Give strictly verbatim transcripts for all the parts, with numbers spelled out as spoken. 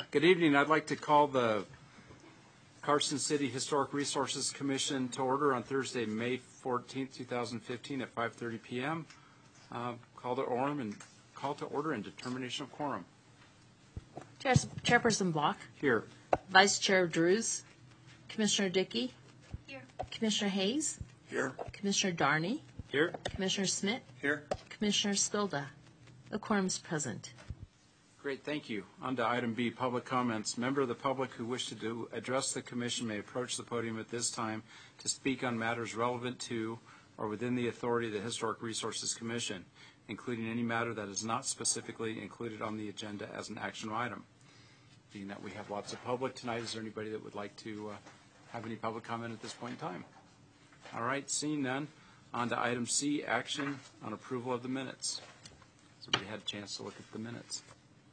Good evening. I'd like to call the Carson City Historic Resources Commission to order on Thursday, May fourteenth, two thousand fifteen at five thirty p m Uh, call to order and call to order and determination of quorum. Chair, Chairperson Block. Here. Vice Chair Drews. Commissioner Dickey. Here. Commissioner Hayes. Here. Commissioner Darney. Here. Commissioner Smith. Here. Commissioner Spilda. The quorum is present. Great, thank you. On to item B, public comments. Member of the public who wish to do, address the commission may approach the podium at this time to speak on matters relevant to or within the authority of the Historic Resources Commission, including any matter that is not specifically included on the agenda as an action item. Being that we have lots of public tonight, is there anybody that would like to uh, have any public comment at this point in time? All right, seeing none, on to item C, action on approval of the minutes. So we had a chance to look at the minutes.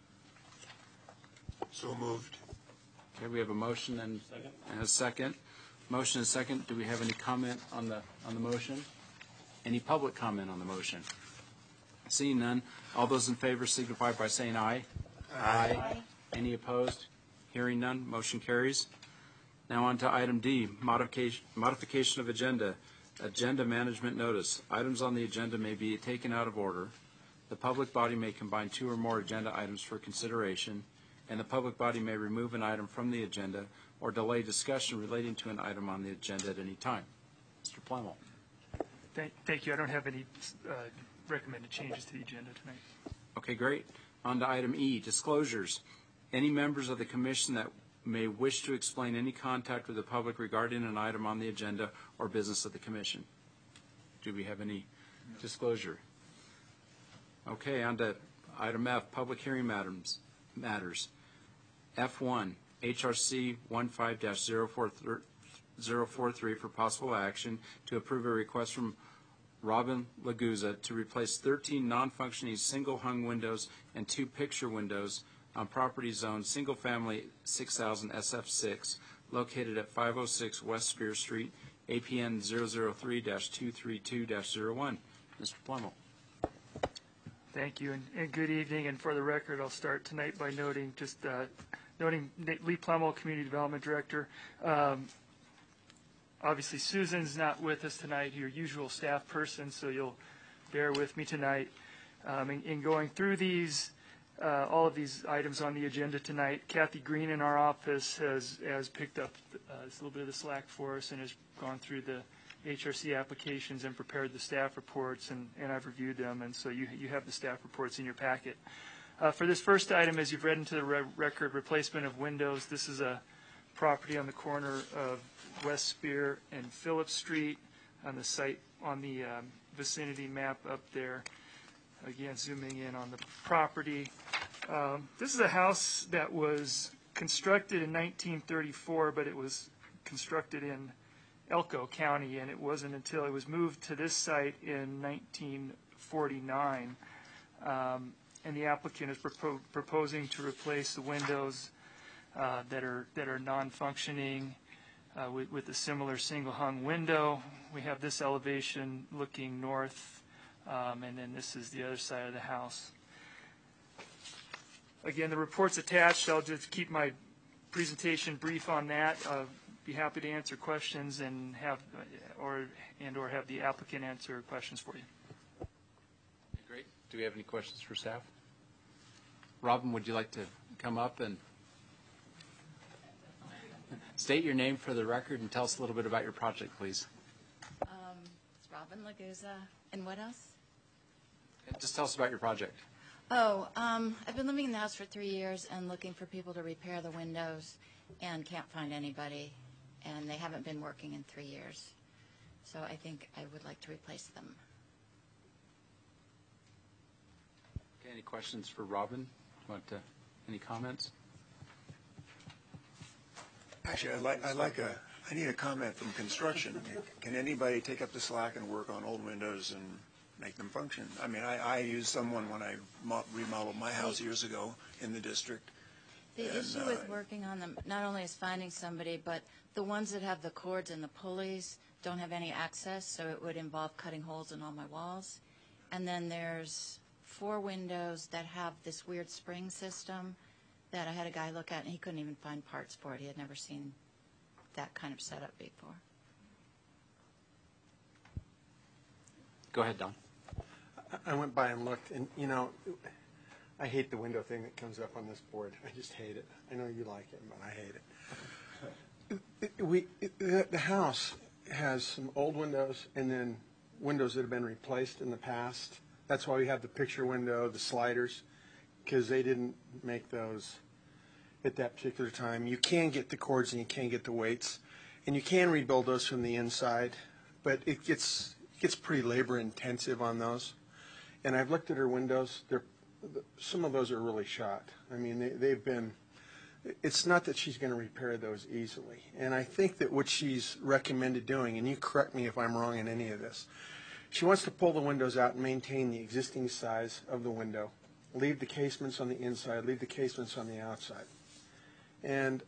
So moved. Okay, we have a motion and, second. and a second. Motion and second. Do we have any comment on the on the motion? Any public comment on the motion? Seeing none, all those in favor signify by saying aye. Aye. Aye. Any opposed? Hearing none, motion carries. Now on to item D, modification modification of agenda. Agenda management notice. Items on the agenda may be taken out of order. The public body may combine two or more agenda items for consideration, and the public body may remove an item from the agenda or delay discussion relating to an item on the agenda at any time. Mister Plemmel. Thank, thank you. I don't have any uh, recommended changes to the agenda tonight. Okay, great. On to item E, disclosures. Any members of the commission that may wish to explain any contact with the public regarding an item on the agenda or business of the commission. Do we have any disclosure? Okay, on to item F, public hearing matters. matters. F one, H R C fifteen dash zero four three for possible action to approve a request from Robin Laguza to replace thirteen non-functioning single-hung windows and two picture windows on property zone single-family six thousand S F six located at five oh six West Spear Street, A P N zero zero three dash two three two dash zero one. Mister Plemmel. Thank you, and, and good evening. And for the record, I'll start tonight by noting, just uh, noting Lee Plemmel, Community Development Director. Um, obviously, Susan's not with us tonight, your usual staff person, so you'll bear with me tonight. Um, in, in going through these, uh, all of these items on the agenda tonight, Kathy Green in our office has, has picked up uh, a little bit of the slack for us and has gone through the H R C applications and prepared the staff reports, and, and I've reviewed them, and so you, you have the staff reports in your packet. Uh, for this first item, as you've read into the re record, replacement of windows, this is a property on the corner of West Spear and Phillips Street on the site, on the um, vicinity map up there. Again, zooming in on the property. Um, this is a house that was constructed in nineteen thirty-four, but it was constructed in Elko County, and it wasn't until it was moved to this site in nineteen forty-nine. Um, and the applicant is propo proposing to replace the windows uh, that are that are non-functioning uh, with, with a similar single-hung window. We have this elevation looking north, um, and then this is the other side of the house. Again, the report's attached. I'll just keep my presentation brief on that. Uh, be happy to answer questions and have or and or have the applicant answer questions for you. Great. Do we have any questions for staff? Robin, would you like to come up and state your name for the record and tell us a little bit about your project, please? Um, it's Robin Laguza. And what else? Just tell us about your project. Oh, um, I've been living in the house for three years and looking for people to repair the windows and can't find anybody. And they haven't been working in three years. So I think I would like to replace them. Okay, any questions for Robin? Want to, any comments? Actually, I'd like, I'd like a, I need a comment from construction. Can anybody take up the slack and work on old windows and make them function? I mean, I, I used someone when I remodeled my house years ago in the district. The and, issue uh, with working on them not only is finding somebody, but the ones that have the cords and the pulleys don't have any access, so it would involve cutting holes in all my walls. And then there's four windows that have this weird spring system that I had a guy look at, and he couldn't even find parts for it. He had never seen that kind of setup before. Go ahead, Don. I went by and looked, and, you know, I hate the window thing that comes up on this board. I just hate it. I know you like it, but I hate it. It- We, it- the the house has some old windows and then windows that have been replaced in the past. That's why we have the picture window, the sliders, because they didn't make those at that particular time. You can get the cords and you can get the weights, and you can rebuild those from the inside, but it gets it gets pretty labor intensive on those. And I've looked at her windows. They're some of those are really shot. I mean, they, they've been. It's not that she's going to repair those easily. And I think that what she's recommended doing, and you correct me if I'm wrong in any of this, she wants to pull the windows out and maintain the existing size of the window, leave the casements on the inside, leave the casements on the outside. And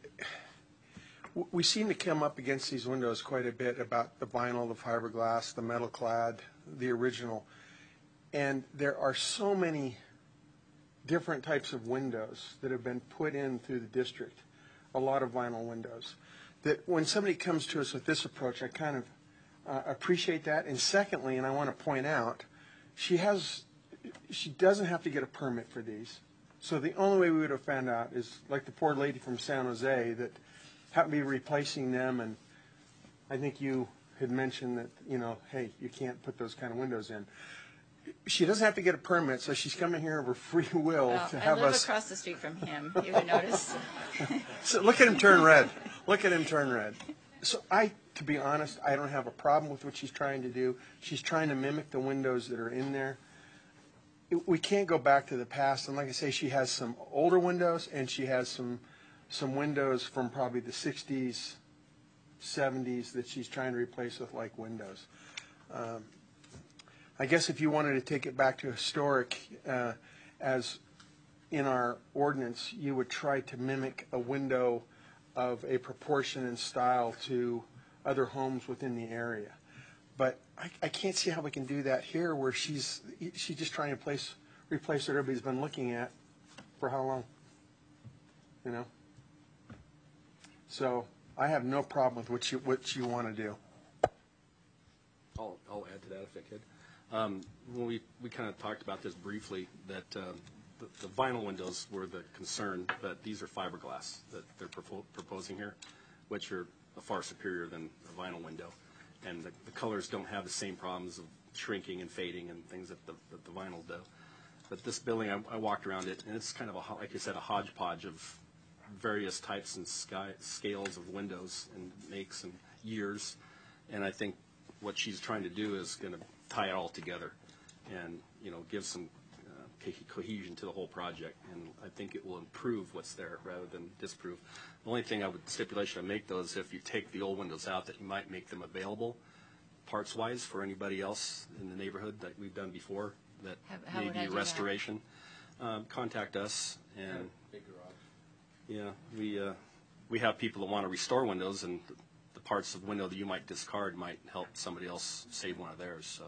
w- we seem to come up against these windows quite a bit about the vinyl, the fiberglass, the metal clad, the original. And there are so many different types of windows that have been put in through the district, a lot of vinyl windows, that when somebody comes to us with this approach, I kind of uh, appreciate that. And secondly, and I want to point out, she has, she doesn't have to get a permit for these. So the only way we would have found out is like the poor lady from San Jose that happened to be replacing them, and I think you had mentioned that, you know, hey, you can't put those kind of windows in. She doesn't have to get a permit, so she's coming here of her free will Well, to I have live us. across the street from him. You would notice. So look at him turn red. Look at him turn red. So I, to be honest, I don't have a problem with what she's trying to do. She's trying to mimic the windows that are in there. It- We can't go back to the past. And like I say, she has some older windows, and she has some some windows from probably the sixties, seventies that she's trying to replace with like windows. Um, I guess if you wanted to take it back to historic, uh, as in our ordinance, you would try to mimic a window of a proportion and style to other homes within the area. But I, I can't see how we can do that here, where she's she's just trying to place replace what everybody's been looking at for how long, you know. So I have no problem with what you what you want to do. I'll, I'll add to that if I could. Um, when we, we kind of talked about this briefly, that um, the, the vinyl windows were the concern, but these are fiberglass that they're propo- proposing here, which are far superior than a vinyl window. And the, the colors don't have the same problems of shrinking and fading and things that the, that the vinyl do. But this building, I, I walked around it, and it's kind of, a, ho- like I said, a hodgepodge of various types and sky, scales of windows and makes and years. And I think what she's trying to do is going to tie it all together and, you know, give some uh, co- cohesion to the whole project. And I think it will improve what's there rather than disprove. The only thing I would stipulation I make, though, is if you take the old windows out, that you might make them available parts-wise for anybody else in the neighborhood that we've done before that How- how may would I be do a that? restoration. Um, contact us, and yeah, we uh, we have people that want to restore windows, and the, the parts of window that you might discard might help somebody else save one of theirs. So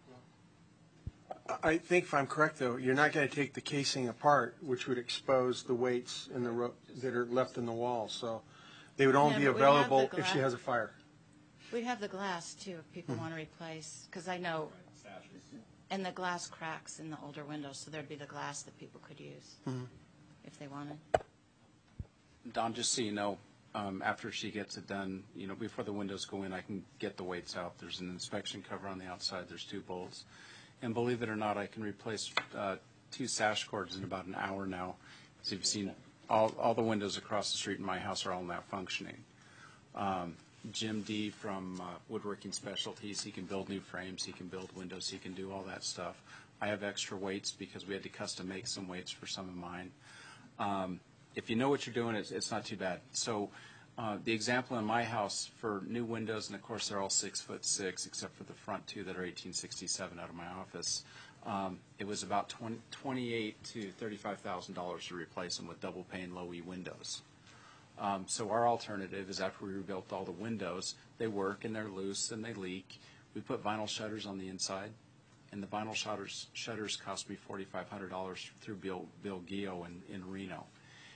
I think if I'm correct, though, you're not going to take the casing apart, which would expose the weights in the ro- that are left in the wall. So they would only Yeah, be but we have the available if she gla- has a fire. We'd have the glass, too, if people want to replace, because I know, and the glass cracks in the older windows, so there'd be the glass that people could use if they wanted. Don, just so you know, um, after she gets it done, you know, before the windows go in, I can get the weights out. There's an inspection cover on the outside. There's two bolts. And believe it or not, I can replace uh, two sash cords in about an hour now. So you've seen all, all the windows across the street in my house are all now functioning. Um, Jim D. from uh, Woodworking Specialties, he can build new frames, he can build windows, he can do all that stuff. I have extra weights because we had to custom make some weights for some of mine. Um, if you know what you're doing, it's, it's not too bad. So uh, the example in my house for new windows, and of course they're all six foot six, except for the front two that are eighteen sixty-seven out of my office. Um, it was about twenty, twenty-eight to thirty-five thousand dollars to replace them with double pane low E windows. Um, so our alternative is after we rebuilt all the windows, they work and they're loose and they leak. We put vinyl shutters on the inside, and the vinyl shutters shutters cost me forty-five hundred dollars through Bill Bill Gio in, in Reno.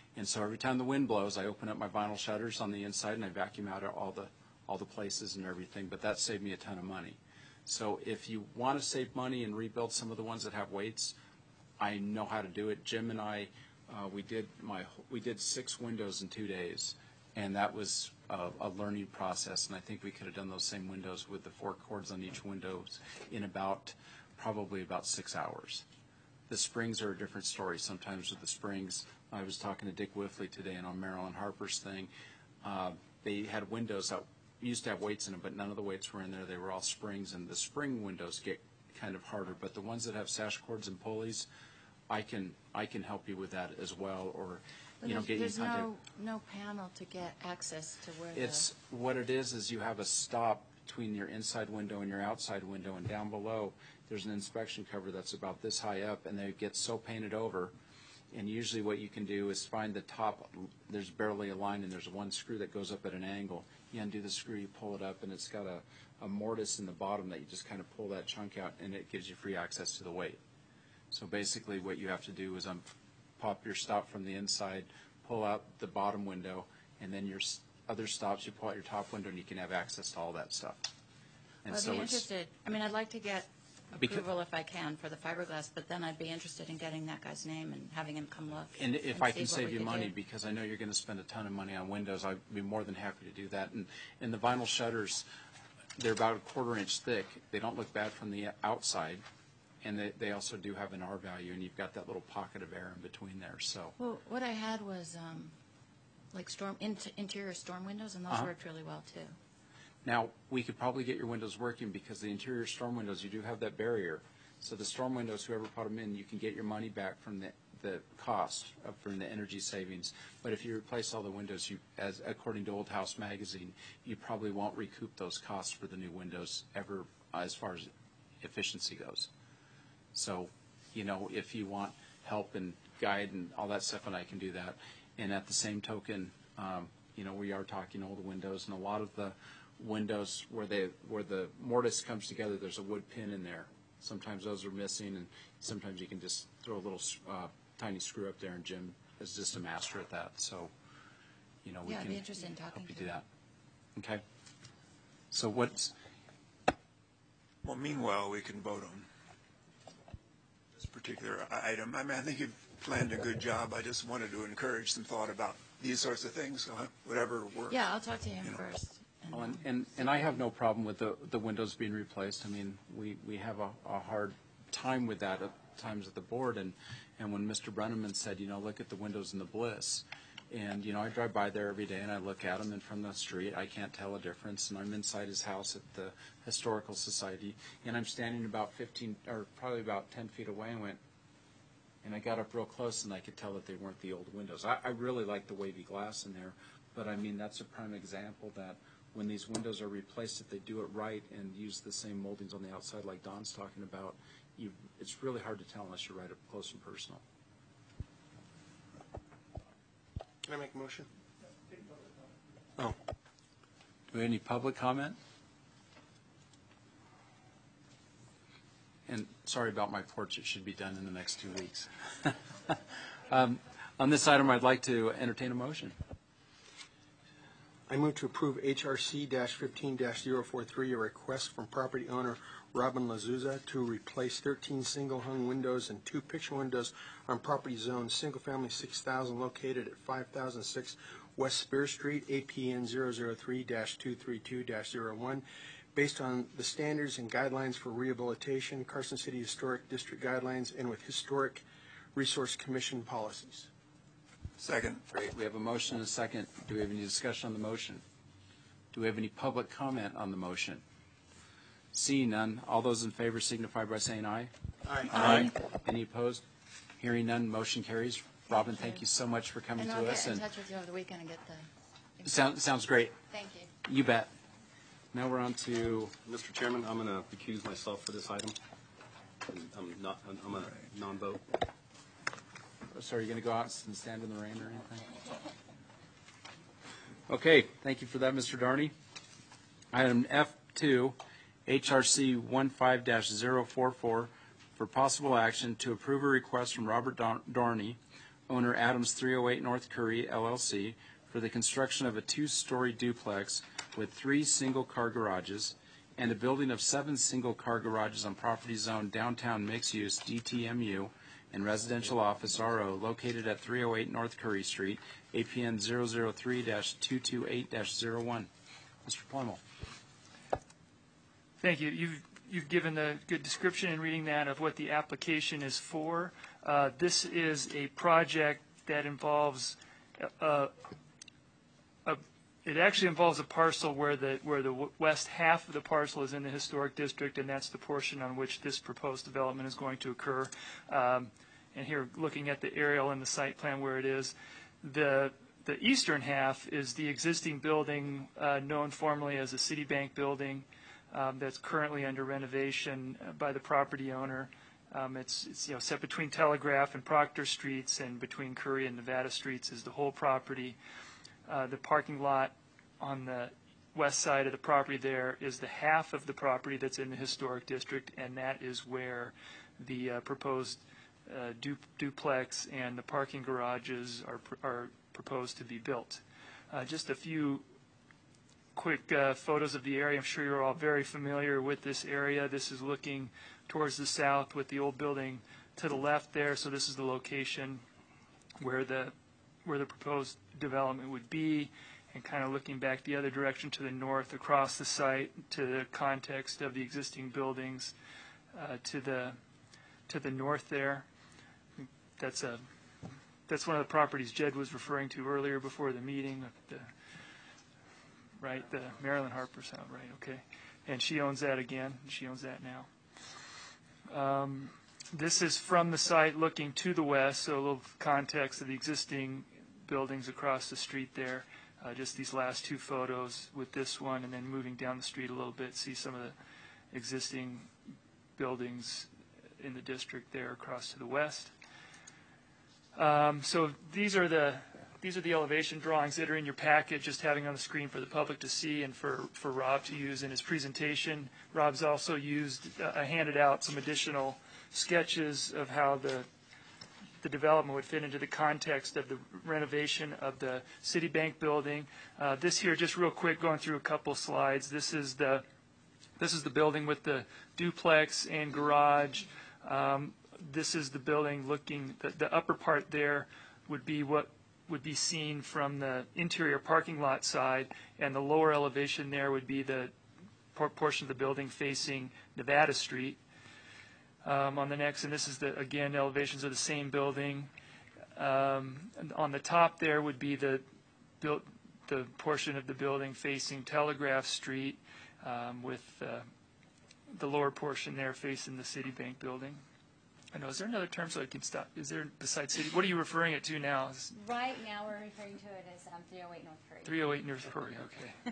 And so every time the wind blows, I open up my vinyl shutters on the inside and I vacuum out all the all the places and everything. But that saved me a ton of money. So if you want to save money and rebuild some of the ones that have weights, I know how to do it. Jim and I, uh, we did my we did six windows in two days, and that was a, a learning process. And I think we could have done those same windows with the four cords on each window in about probably about six hours. The springs are a different story. Sometimes with the springs, I was talking to Dick Whiffley today, and on Marilyn Harper's thing, uh, they had windows that used to have weights in them, but none of the weights were in there. They were all springs, and the spring windows get kind of harder. But the ones that have sash cords and pulleys, I can I can help you with that as well, or But you know, there's, get you in there's contact. no, no panel to get access to where It's what it is is you have a stop between your inside window and your outside window, and down below there's an inspection cover that's about this high up, and they get so painted over. And usually what you can do is find the top, there's barely a line, and there's one screw that goes up at an angle. You undo the screw, you pull it up, and it's got a, a mortise in the bottom that you just kind of pull that chunk out, and it gives you free access to the weight. So basically what you have to do is um, pop your stop from the inside, pull out the bottom window, and then your s- other stops, you pull out your top window, and you can have access to all that stuff. And Well, I'd so be it's, interested, I mean, I'd like to get Because- approval if I can for the fiberglass, but then I'd be interested in getting that guy's name and having him come look. and if I see can what save we you could money, do. because I know you're going to spend a ton of money on windows, I'd be more than happy to do that. And, and the vinyl shutters, they're about a quarter inch thick. They don't look bad from the outside, and they, they also do have an R value, and you've got that little pocket of air in between there. So Well, what I had was um, like storm, int- interior storm windows, and those Uh-huh. worked really well, too. now we could probably get your windows working because the interior storm windows, you do have that barrier. So the storm windows, whoever put them in, you can get your money back from the, the cost of, from the energy savings. But if you replace all the windows, you, as according to Old House Magazine, you probably won't recoup those costs for the new windows ever, uh, as far as efficiency goes. So, you know, if you want help and guide and all that stuff, and I can do that. And at the same token, um, you know, we are talking old windows, and a lot of the windows where they where the mortise comes together, there's a wood pin in there. Sometimes those are missing, and sometimes you can just throw a little uh, tiny screw up there, and Jim is just a master at that. So, you know, we Yeah, I'd can be interested in talking help you to do him. that. Okay. So what's Well, meanwhile, we can vote on this particular i- item. I mean, I think you've planned a good job. I just wanted to encourage some thought about these sorts of things, so whatever works. Yeah, I'll talk to him You know. first. and Well, and, then- and, and I have no problem with the, the windows being replaced. I mean, we, we have a, a hard time with that at times at the board. And, and when Mister Brenneman said, you know, look at the windows in the Bliss. And, you know, I drive by there every day and I look at them, and from the street, I can't tell a difference. And I'm inside his house at the Historical Society, and I'm standing about fifteen, or probably about ten feet away, and went, and I got up real close, and I could tell that they weren't the old windows. I, I really like the wavy glass in there, but I mean, that's a prime example that when these windows are replaced, if they do it right and use the same moldings on the outside like Don's talking about, you, it's really hard to tell unless you're right up close and personal. Can I make a motion? Oh, Do we have any public comment? And sorry about my porch, it should be done in the next two weeks. um, on this item, I'd like to entertain a motion. I move to approve H R C fifteen dash zero four three, a request from property owner Robin Lazuza to replace thirteen single-hung windows and two picture windows on property zone single-family six thousand located at five thousand six West Spear Street, A P N zero zero three dash two three two dash zero one, based on the standards and guidelines for rehabilitation, Carson City Historic District guidelines, and with Historic Resource Commission policies. Second. Great. We have a motion and a second. Do we have any discussion on the motion? Do we have any public comment on the motion? Seeing none, all those in favor signify by saying aye. Aye. Aye. Any opposed? Hearing none, motion carries. Robin, thank you so much for coming And to I'll us. get in And touch with you over the weekend and get the, sound, sounds great. thank you. You bet. Now we're on to, Mister Chairman, I'm going to recuse myself for this item. I'm not, I'm a non-vote. so are you going to go out and stand in the rain or anything? Okay, thank you for that, Mister Darney. Item F two, H R C fifteen dash zero four four, for possible action to approve a request from Robert Dar- Darney owner Adams three oh eight North Curry, L L C, for the construction of a two-story duplex with three single-car garages and a building of seven single-car garages on property zone downtown mixed-use D T M U and residential office R O located at three oh eight North Curry Street, A P N zero zero three dash two two eight dash zero one. Mister Plumel. Thank you. You've, you've given a good description in reading that of what the application is for. Uh, this is a project that involves, uh, a, it actually involves a parcel where the, where the w- west half of the parcel is in the historic district, and that's the portion on which this proposed development is going to occur. Um, and here, looking at the aerial and the site plan where it is, the the eastern half is the existing building uh, known formerly as the Citibank building. Um, that's currently under renovation by the property owner. Um, it's, it's you know set between Telegraph and Proctor Streets, and between Curry and Nevada Streets is the whole property. Uh, the parking lot on the west side of the property there is the half of the property that's in the historic district, and that is where the uh, proposed uh, du- duplex and the parking garages are, pr- are proposed to be built. Uh, just a few quick uh, photos of the area. I'm sure you're all very familiar with this area. This is looking towards the south with the old building to the left there. So this is the location where the where the proposed development would be, and kind of looking back the other direction to the north across the site to the context of the existing buildings uh, to the to the north there. That's a that's one of the properties Jed was referring to earlier before the meeting. The, right, the Marilyn Harper's house, right? Okay, and she owns that again. She owns that now. Um, this is from the site looking to the west, so a little context of the existing buildings across the street there. Uh, just these last two photos with this one, and then moving down the street a little bit, see some of the existing buildings in the district there across to the west. Um, so these are the these are the elevation drawings that are in your packet, just having on the screen for the public to see and for, for Rob to use in his presentation. Rob's also used uh, handed out some additional sketches of how the the development would fit into the context of the renovation of the Citibank building. Uh, this here, just real quick, going through a couple slides. This is the this is the building with the duplex and garage. Um, this is the building looking. The, the upper part there would be what would be seen from the interior parking lot side, and the lower elevation there would be the por- portion of the building facing Nevada Street. Um, on the next, and this is the again elevations of the same building. Um, and on the top there would be the built the portion of the building facing Telegraph Street, um, with uh, the lower portion there facing the Citibank building. I know. Is there another term so I can stop? Is there besides city? What are you referring it to now? Is Right now, we're referring to it as um, three oh eight North Curry. three oh eight North Curry. Okay.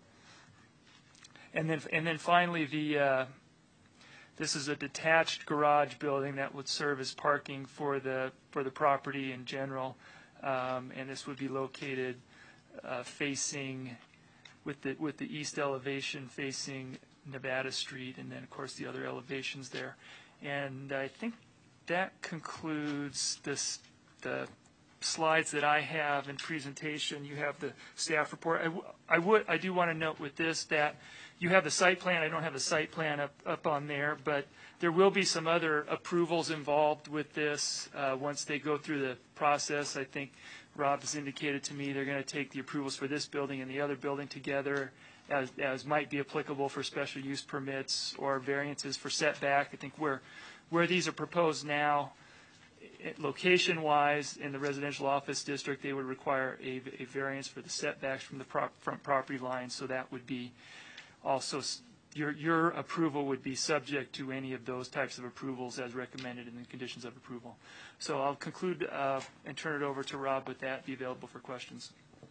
and then and then finally the. Uh, This is a detached garage building that would serve as parking for the for the property in general, um, and this would be located uh, facing with the with the east elevation facing Nevada Street, and then of course the other elevations there. And I think that concludes this the slides that I have in presentation. You have the staff report. I, w- I would I do want to note with this that you have the site plan. I don't have the site plan up, up on there, but there will be some other approvals involved with this uh, once they go through the process. I think Rob has indicated to me they're going to take the approvals for this building and the other building together as, as might be applicable for special use permits or variances for setback. I think where, where these are proposed now, location-wise, in the residential office district, they would require a, a variance for the setbacks from the prop, front property line, so that would be also, your, your approval would be subject to any of those types of approvals as recommended in the conditions of approval. So I'll conclude uh, and turn it over to Rob with that, be available for questions.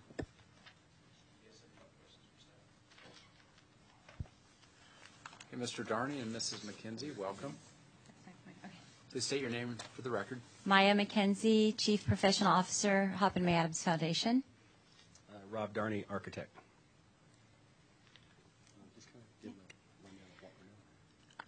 Okay, Mister Darney and Missus McKenzie, welcome. Okay. Please state your name for the record. Maya McKenzie, Chief Professional Officer, Hoppin May Adams Foundation. Uh, Rob Darney, architect. Uh,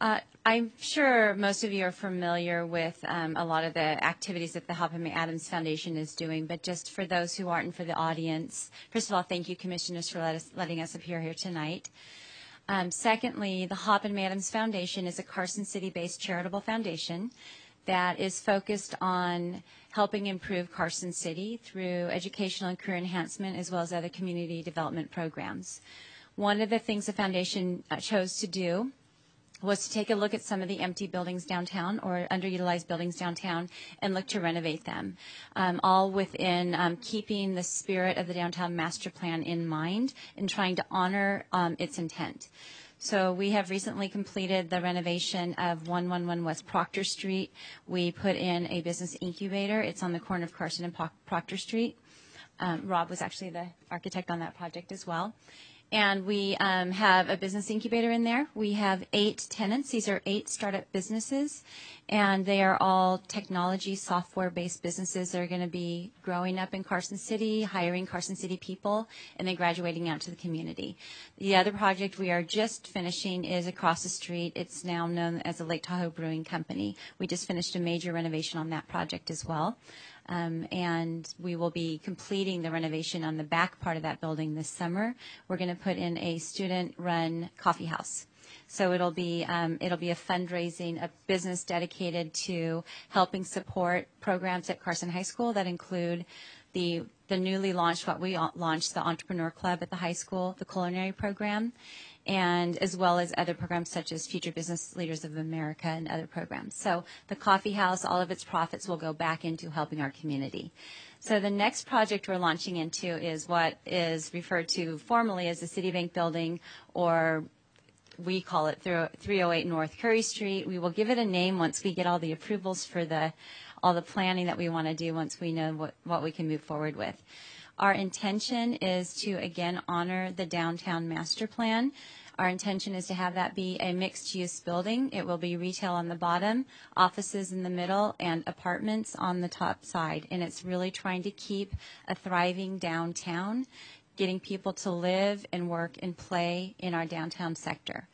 I'm sure most of you are familiar with um, a lot of the activities that the Hoppin May Adams Foundation is doing, but just for those who aren't and for the audience, first of all, thank you, Commissioners, for let us, letting us appear here tonight. Um, secondly, the Hoppin May Adams Foundation is a Carson City-based charitable foundation that is focused on helping improve Carson City through educational and career enhancement as well as other community development programs. One of the things the foundation uh, chose to do was to take a look at some of the empty buildings downtown or underutilized buildings downtown and look to renovate them, um, all within um, keeping the spirit of the downtown master plan in mind and trying to honor um, its intent. So we have recently completed the renovation of one eleven West Proctor Street. We put in a business incubator. It's on the corner of Carson and Proctor Street. Um, Rob was actually the architect on that project as well. And we um, have a business incubator in there. We have eight tenants. These are eight startup businesses, and they are all technology, software-based businesses that are going to be growing up in Carson City, hiring Carson City people, and then graduating out to the community. The other project we are just finishing is across the street. It's now known as the Lake Tahoe Brewing Company. We just finished a major renovation on that project as well. Um, and we will be completing the renovation on the back part of that building this summer. We're going to put in a student-run coffee house. So it'll be um, it'll be a fundraising, a business dedicated to helping support programs at Carson High School that include the the newly launched, what we launched, the Entrepreneur Club at the high school, the culinary program, and as well as other programs such as Future Business Leaders of America and other programs. So the coffee house, all of its profits will go back into helping our community. So the next project we're launching into is what is referred to formally as the Citibank Building, or we call it three oh eight North Curry Street. We will give it a name once we get all the approvals for the all the planning that we want to do, once we know what, what we can move forward with. Our intention is to, again, honor the downtown master plan. Our intention is to have that be a mixed-use building. It will be retail on the bottom, offices in the middle, and apartments on the top side. And it's really trying to keep a thriving downtown, getting people to live and work and play in our downtown sector.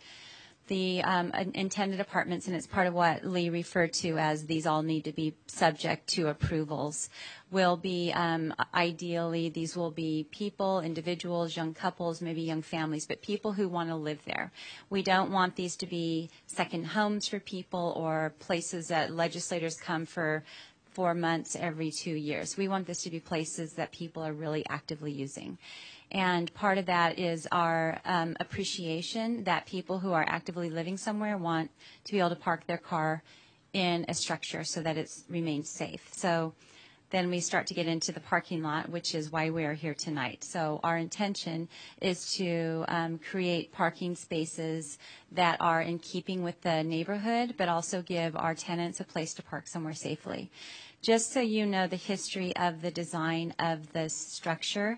The um, intended apartments, and it's part of what Lee referred to as these all need to be subject to approvals, will be um, ideally, these will be people, individuals, young couples, maybe young families, but people who want to live there. We don't want these to be second homes for people or places that legislators come for four months every two years. We want this to be places that people are really actively using. And part of that is our um, appreciation that people who are actively living somewhere want to be able to park their car in a structure so that it remains safe. So then we start to get into the parking lot, which is why we are here tonight. So our intention is to um, create parking spaces that are in keeping with the neighborhood, but also give our tenants a place to park somewhere safely. Just so you know the history of the design of this structure,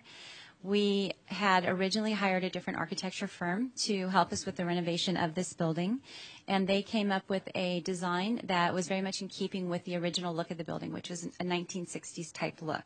we had originally hired a different architecture firm to help us with the renovation of this building, and they came up with a design that was very much in keeping with the original look of the building, which was a nineteen sixties type look.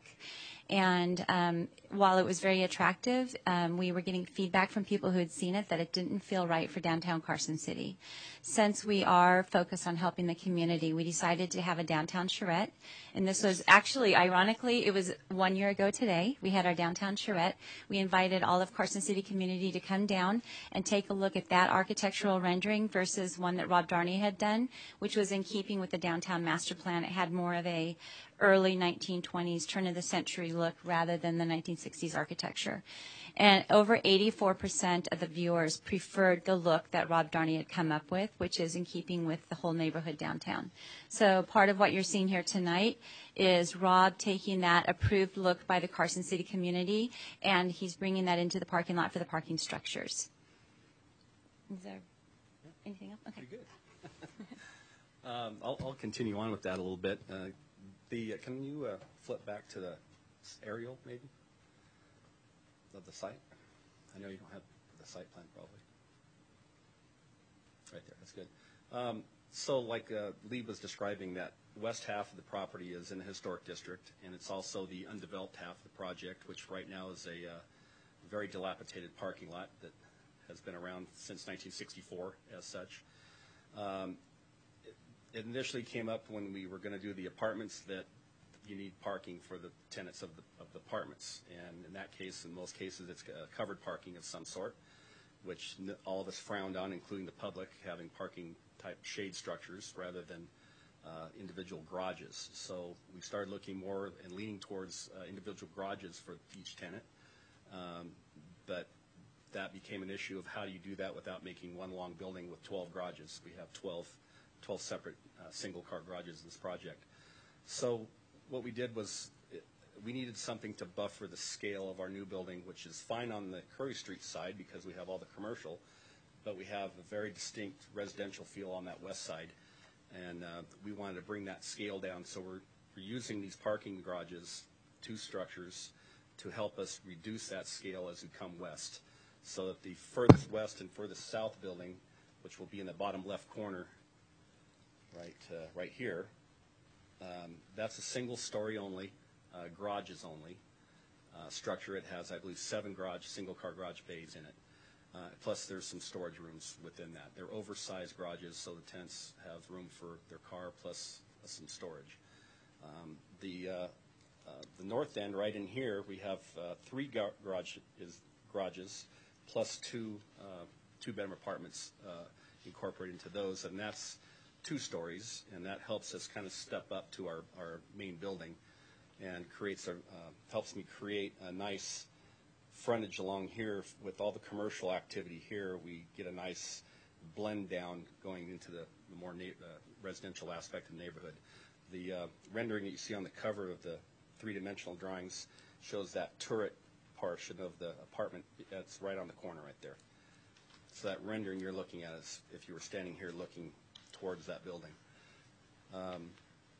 And um, while it was very attractive, um, we were getting feedback from people who had seen it that it didn't feel right for downtown Carson City. Since we are focused on helping the community, we decided to have a downtown charrette. And this was actually, ironically, it was one year ago today. We had our downtown charrette. We invited all of Carson City community to come down and take a look at that architectural rendering versus one that Rob Darney had done, which was in keeping with the downtown master plan. It had more of a early nineteen twenties, turn of the century look rather than the nineteen sixties architecture. And over eighty-four percent of the viewers preferred the look that Rob Darney had come up with, which is in keeping with the whole neighborhood downtown. So part of what you're seeing here tonight is Rob taking that approved look by the Carson City community, and he's bringing that into the parking lot for the parking structures. Is there anything else? Okay. Pretty good. um, I'll, I'll continue on with that a little bit. Uh, the uh, can you uh, flip back to the aerial, maybe, of the site? I know you don't have the site plan, probably. Right there, that's good. Um, so like uh, Lee was describing, that west half of the property is in the historic district, and it's also the undeveloped half of the project, which right now is a uh, very dilapidated parking lot that has been around since nineteen sixty-four as such. Um, it initially came up when we were going to do the apartments that you need parking for the tenants of the, of the apartments. And in that case, in most cases, it's uh, covered parking of some sort, which n- all of us frowned on, including the public, having parking type shade structures rather than uh, individual garages. So we started looking more and leaning towards uh, individual garages for each tenant. Um, but that became an issue of how do you do that without making one long building with twelve garages. We have twelve, twelve separate uh, single-car garages in this project. So what we did was it, we needed something to buffer the scale of our new building, which is fine on the Curry Street side because we have all the commercial, but we have a very distinct residential feel on that west side. And uh, we wanted to bring that scale down, so we're, we're using these parking garages, two structures, to help us reduce that scale as we come west. So that the furthest west and furthest south building, which will be in the bottom left corner, right, uh, right here, um, that's a single story only, uh, garages only uh, structure. It has, I believe, seven garage, single car garage bays in it. Uh, plus there's some storage rooms within that. They're oversized garages, so the tenants have room for their car plus uh, some storage. Um, the, uh, uh, the north end, right in here, we have uh, three gar- garage is, garages plus two uh, two-bedroom apartments uh, incorporated into those, and that's two stories, and that helps us kind of step up to our, our main building and creates a, uh, helps me create a nice frontage along here with all the commercial activity here. We get a nice blend down going into the, the more na- uh, residential aspect of the neighborhood. The uh, rendering that you see on the cover of the three-dimensional drawings shows that turret portion of the apartment. That's right on the corner right there. So that rendering you're looking at is if you were standing here looking towards that building. Um,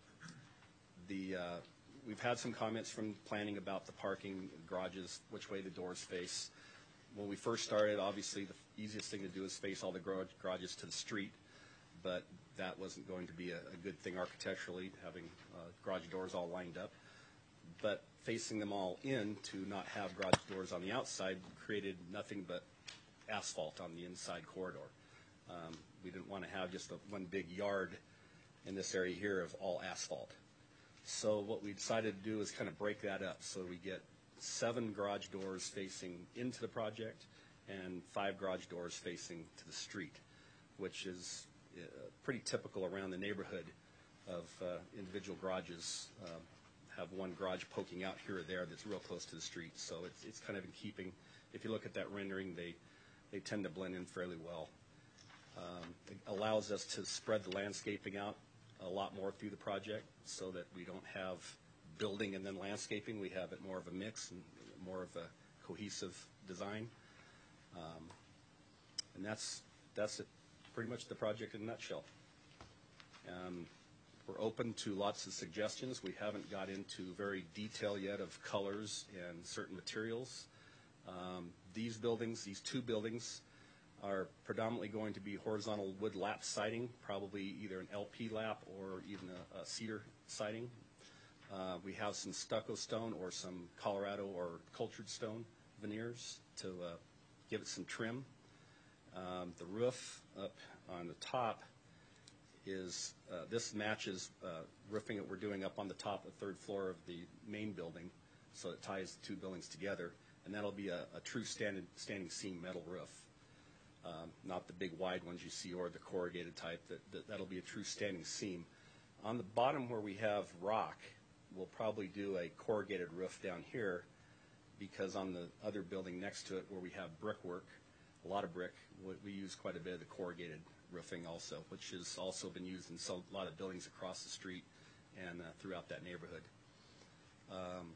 the uh, We've had some comments from planning about the parking garages, which way the doors face. When we first started, obviously the easiest thing to do is face all the garage, garages to the street, but that wasn't going to be a, a good thing architecturally, having uh, garage doors all lined up. But facing them all in to not have garage doors on the outside created nothing but asphalt on the inside corridor. Um, we didn't want to have just a, one big yard in this area here of all asphalt. So what we decided to do is kind of break that up. So we get seven garage doors facing into the project and five garage doors facing to the street, which is uh, pretty typical around the neighborhood of uh, individual garages. Uh, have one garage poking out here or there that's real close to the street. So it's, it's kind of in keeping. If you look at that rendering, they, they tend to blend in fairly well. Um, it allows us to spread the landscaping out a lot more through the project so that we don't have building and then landscaping. We have it more of a mix and more of a cohesive design. Um, and that's, that's it, pretty much the project in a nutshell. Um, We're open to lots of suggestions. We haven't got into very detail yet of colors and certain materials. Um, these buildings, these two buildings, are predominantly going to be horizontal wood lap siding, probably either an L P lap or even a, a cedar siding. Uh, we have some stucco stone or some Colorado or cultured stone veneers to uh, give it some trim. Um, the roof up on the top is, uh, this matches uh, roofing that we're doing up on the top of the third floor of the main building, so it ties the two buildings together, and that'll be a, a true standing, standing seam metal roof, um, not the big wide ones you see or the corrugated type. That, that, that'll be a true standing seam. On the bottom where we have rock, we'll probably do a corrugated roof down here, because on the other building next to it where we have brickwork, a lot of brick, we, we use quite a bit of the corrugated roofing also, which has also been used in so, a lot of buildings across the street and uh, throughout that neighborhood. Um,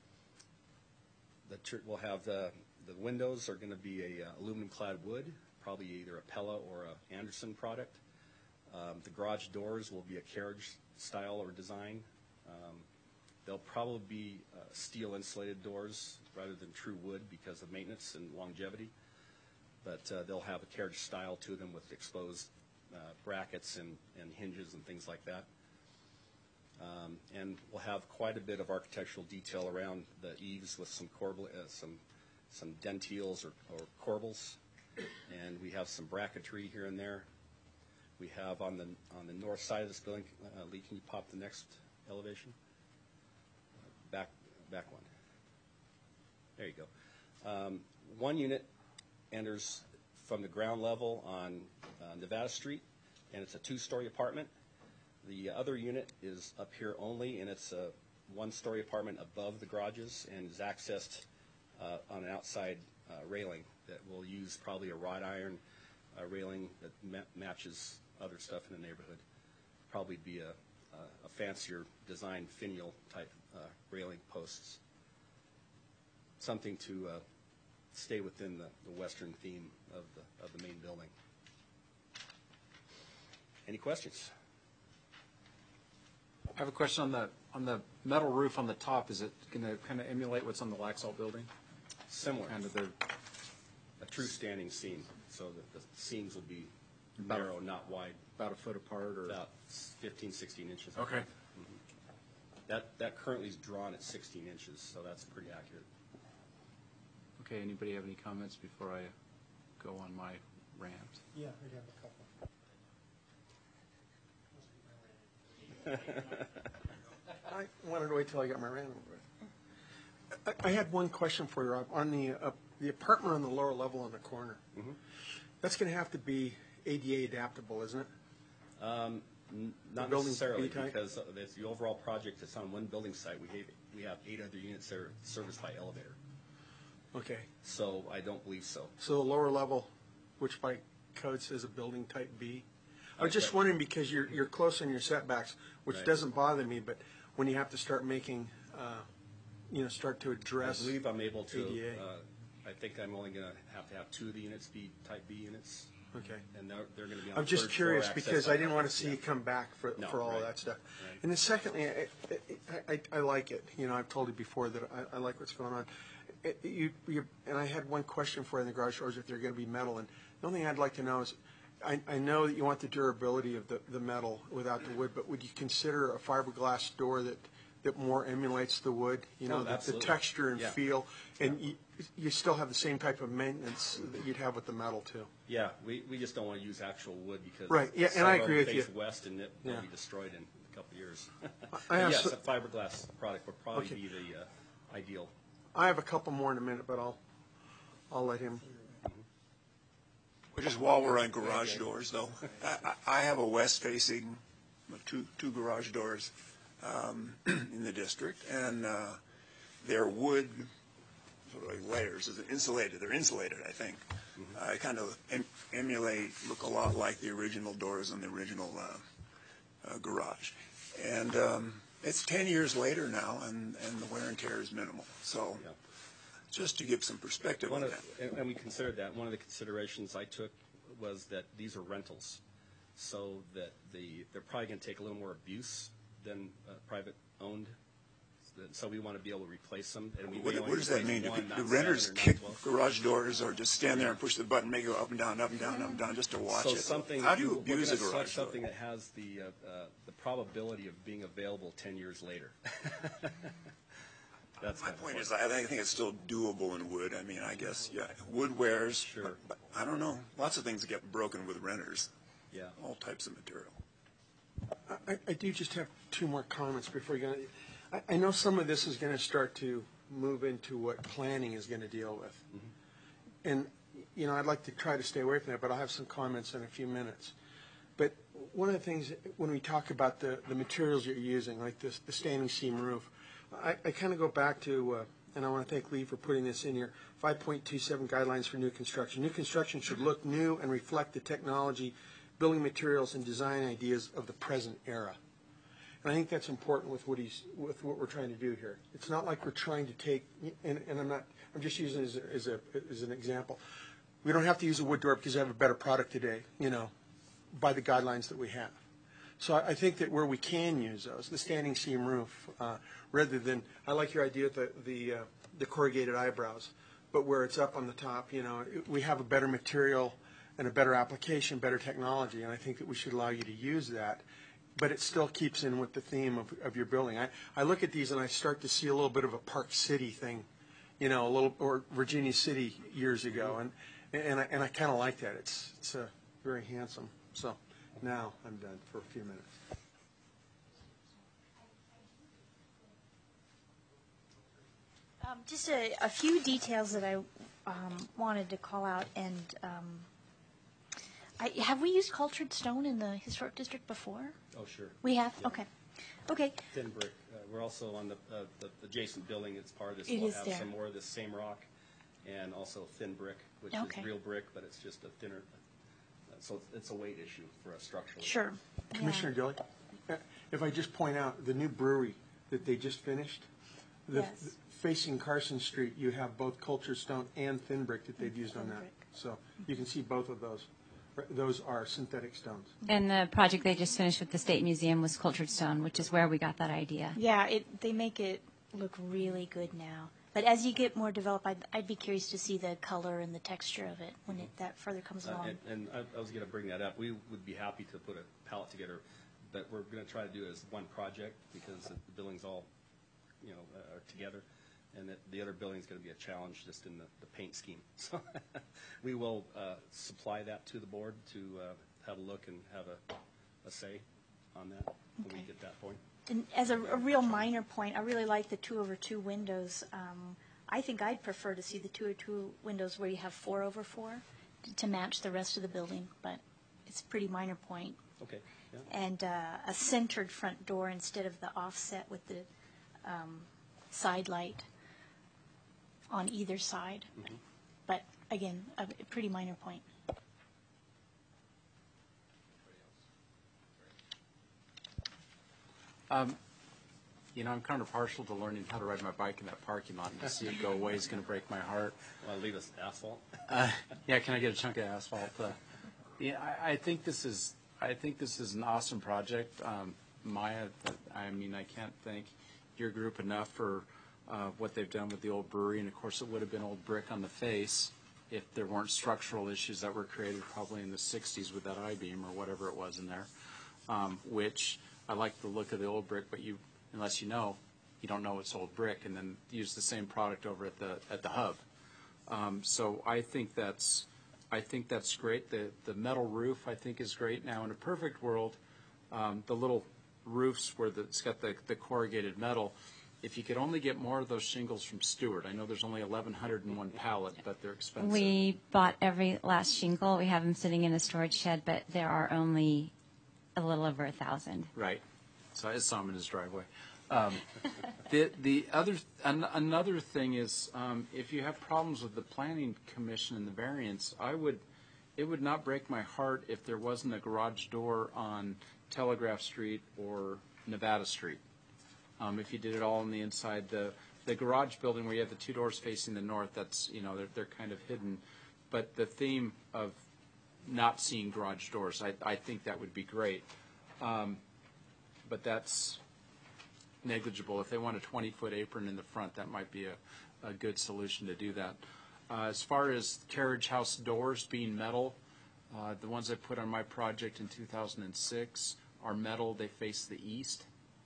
the church will have the, the windows are going to be a uh, aluminum clad wood, probably either a Pella or a Anderson product. Um, the garage doors will be a carriage style or design. Um, they'll probably be uh, steel insulated doors rather than true wood because of maintenance and longevity. But uh, they'll have a carriage style to them with exposed uh, brackets and, and hinges and things like that. Um, and we'll have quite a bit of architectural detail around the eaves with some corbel, uh, some some dentiles or, or corbels, and we have some bracketry here and there. We have on the, on the north side of this building, uh, Lee, can you pop the next elevation? Back, back one. There you go. Um, one unit enters from the ground level on uh, Nevada Street, and it's a two-story apartment. The other unit is up here only, and it's a one-story apartment above the garages and is accessed uh, on an outside uh, railing that will use probably a wrought iron uh, railing that ma matches other stuff in the neighborhood. Probably be a, a, a fancier design finial type uh, railing posts. Something to uh, stay within the, the western theme of the, of the main building. Any questions? I have a question on the on the metal roof on the top. Is it going to kind of emulate what's on the Laxalt building? Similar. Kind of the A true standing seam, so that the seams will be About a- narrow, not wide, about a foot apart, or about fifteen, sixteen inches. okay. That, that currently is drawn at sixteen inches, so that's pretty accurate. Okay. Anybody have any comments before I go on my rant? Yeah, I have a couple. I wanted to wait till I got my rant over with. I, I had one question for you, Rob. On the uh, the apartment on the lower level on the corner, Mm-hmm. that's going to have to be A D A adaptable, isn't it? Um, n- Not building necessarily, B type? because uh, it's the overall project, it's on one building site. We have, we have eight other units that are serviced by elevator. Okay. So I don't believe so. So the lower level, which by code says a building type B. I was Right, just right. wondering because you're you're close on your setbacks, which Right. doesn't bother me, but when you have to start making, uh, you know, start to I address. believe I'm able to, A D A. uh, I think I'm only going to have to have two of the units be type B units, Okay. and they're, they're going to be on I'm the just third floor, curious accessed because by- I didn't want to see Yeah. you come back for, No, for all right, that stuff. right. And then secondly, I, I, I, I like it. You know, I've told you before that I, I like what's going on. It- You, you, and I had one question for you in the garage doors, if they're going to be metal. And the only thing I'd like to know is, I, I know that you want the durability of the, the metal without the wood, but would you consider a fiberglass door that, that more emulates the wood? You know, Oh, the, the absolutely. texture and Yeah. feel, and you, you still have the same type of maintenance that you'd have with the metal too. Yeah, we, we just don't want to use actual wood because. Right, yeah, and I some of agree them with you. face west and it will Yeah. be destroyed in a couple of years. I But have yes, so- a fiberglass product would probably Okay. be the uh, ideal. I have a couple more in a minute, but I'll, I'll let him. Well, just while we're on garage doors, though, I, I I have a west-facing, uh, two, two garage doors um, in the district, and uh, they're wood, sort of like layers, is it insulated, they're insulated, I think. I kind of em- emulate, look a lot like the original doors on the original uh, uh, garage. And um, it's ten years later now, and, and the wear and tear is minimal. So Yeah. just to give some perspective on One of, that. and, and we considered that. One of the considerations I took was that these are rentals, so that the they're probably going to take a little more abuse than uh, private owned. So we want to be able to replace them. And we What, may only what does that replace mean? Do, one, pe- not do seven renters or not kick twelve. garage doors or just stand there and push the button, make it go up and down, up and down, up and down, just to watch So it? something. How do you we're abuse gonna a garage select door? something that has the uh, uh, the probability of being available ten years later. That's My kind of point fun. is, I think it's still doable in wood. I mean, I guess, yeah, wood wears. Sure. But, but I don't know. Lots of things get broken with renters, Yeah. all types of material. I, I do just have two more comments before you go. I, I know some of this is going to start to move into what planning is going to deal with. And, you know, I'd like to try to stay away from that, but I'll have some comments in a few minutes. But one of the things, when we talk about the, the materials you're using, like this, the standing seam roof, I, I kind of go back to, uh, and I want to thank Lee for putting this in here, five point two seven guidelines for new construction. New construction should look new and reflect the technology, building materials, and design ideas of the present era. And I think that's important with what he's, with what we're trying to do here. It's not like we're trying to take, and, and I'm not, I'm just using it as a, as a, as an example. We don't have to use a wood door because I have a better product today, you know, by the guidelines that we have. So I, I think that where we can use those, the standing seam roof, uh, rather than, I like your idea of the, the, uh, the corrugated eyebrows, but where it's up on the top, you know, it, we have a better material and a better application, better technology, and I think that we should allow you to use that. But it still keeps in with the theme of, of your building. I, I look at these and I start to see a little bit of a Park City thing, you know, a little, or Virginia City years ago, and and I, and I kind of like that. It's it's uh, very handsome. So Now I'm done for a few minutes. Um, just a, a few details that I um, wanted to call out, and um, I, have we used cultured stone in the historic district before? Oh, sure. We have? Yeah. Okay. Okay. Thin brick. Uh, We're also on the, uh, the adjacent building, it's part of this. It We'll is have there. some more of this same rock, and also thin brick, which Okay. is real brick, but it's just a thinner, uh, so it's- it's a weight issue for us structurally. Sure. Yeah. Commissioner Dilly, uh, if I just point out, the new brewery that they just finished, the, Yes. facing Carson Street, you have both cultured stone and thin brick that they've used on Thin that. brick. So you can see both of those. Those are synthetic stones. And the project they just finished with the State Museum was Cultured Stone, which is where we got that idea. Yeah, it, they make it look really good now. But as you get more developed, I'd, I'd be curious to see the color and the texture of it when it, that further comes Uh, along. And, and I, I was gonna bring that up. We would be happy to put a palette together, but we're gonna try to do it as one project because the building's all, you know, uh, are together. And that the other building's gonna be a challenge just in the, the paint scheme. So we will, uh, supply that to the board to, uh, have a look and have a, a say on that when we Okay. get that point. And as a, a real minor point, I really like the two over two windows. Um, I think I'd prefer to see the two over two windows where you have four over four to, to match the rest of the building, but it's a pretty minor point. Okay, yeah. And uh, a centered front door instead of the offset with the um, side light on either side. Mm-hmm. But again, a, a pretty minor point. You know, I'm kind of partial to learning how to ride my bike in that parking lot, and to see it go away is going to break my heart. Want to leave us asphalt? Uh, yeah, can I get a chunk of asphalt? Uh, yeah, I, I think this is, I think this is an awesome project. Um, Maya, I mean, I can't thank your group enough for uh, what they've done with the old brewery, and of course, it would have been old brick on the face if there weren't structural issues that were created probably in the sixties with that I-beam or whatever it was in there, um, which I like the look of the old brick, but you, unless you know, you don't know it's old brick, and then use the same product over at the at the hub. Um, so I think that's, I think that's great. The the metal roof I think is great. Now in a perfect world, um, the little roofs where the, it's got the, the corrugated metal. If you could only get more of those shingles from Stewart, I know there's only eleven hundred in one pallet, but they're expensive. We bought every last shingle. We have them sitting in a storage shed, but there are only a little over a thousand. Right. So I saw him in his driveway. Um, the the other an, another thing is um, if you have problems with the planning commission and the variance, I would it would not break my heart if there wasn't a garage door on Telegraph Street or Nevada Street. Um, if you did it all on the inside, the the garage building where you have the two doors facing the north, that's you know they're they're kind of hidden, but the theme of not seeing garage doors, I I think that would be great. Um, but that's negligible. If they want a twenty-foot apron in the front, that might be a, a good solution to do that. Uh, as far as carriage house doors being metal, uh, the ones I put on my project in two thousand six are metal. They face the east.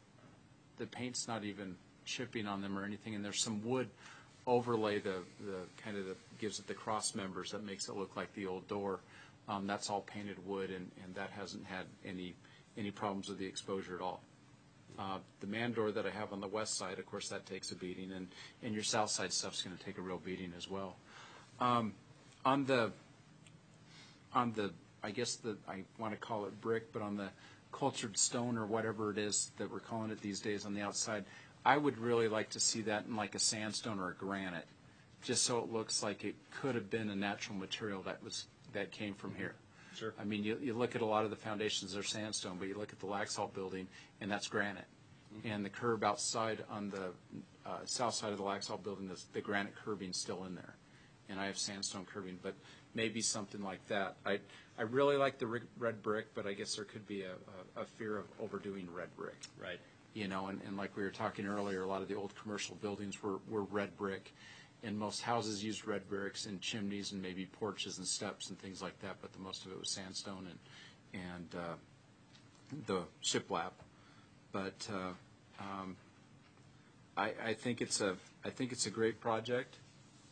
The paint's not even chipping on them or anything, and there's some wood overlay, the, the kind of the, gives it the cross members that makes it look like the old door. Um, that's all painted wood, and, and that hasn't had any any problems with the exposure at all. Uh, the man door that I have on the west side, of course, that takes a beating, and, and your south side stuff's going to take a real beating as well. Um, on the, on the, I guess the, I want to call it brick, but on the cultured stone or whatever it is that we're calling it these days on the outside, I would really like to see that in like a sandstone or a granite, just so it looks like it could have been a natural material that was that came from here. Sure. I mean, you, you look at a lot of the foundations, they're sandstone, but you look at the Laxalt building, and that's granite. Mm-hmm. And the curb outside on the uh, south side of the Laxalt building, the, the granite curbing's still in there. And I have sandstone curbing, but maybe something like that. I I really like the ri- red brick, but I guess there could be a, a, a fear of overdoing red brick. Right. You know, and, and like we were talking earlier, a lot of the old commercial buildings were, were red brick. And most houses used red bricks and chimneys and maybe porches and steps and things like that, but the most of it was sandstone and and uh, the shiplap. But uh, um, I, I think it's a I think it's a great project,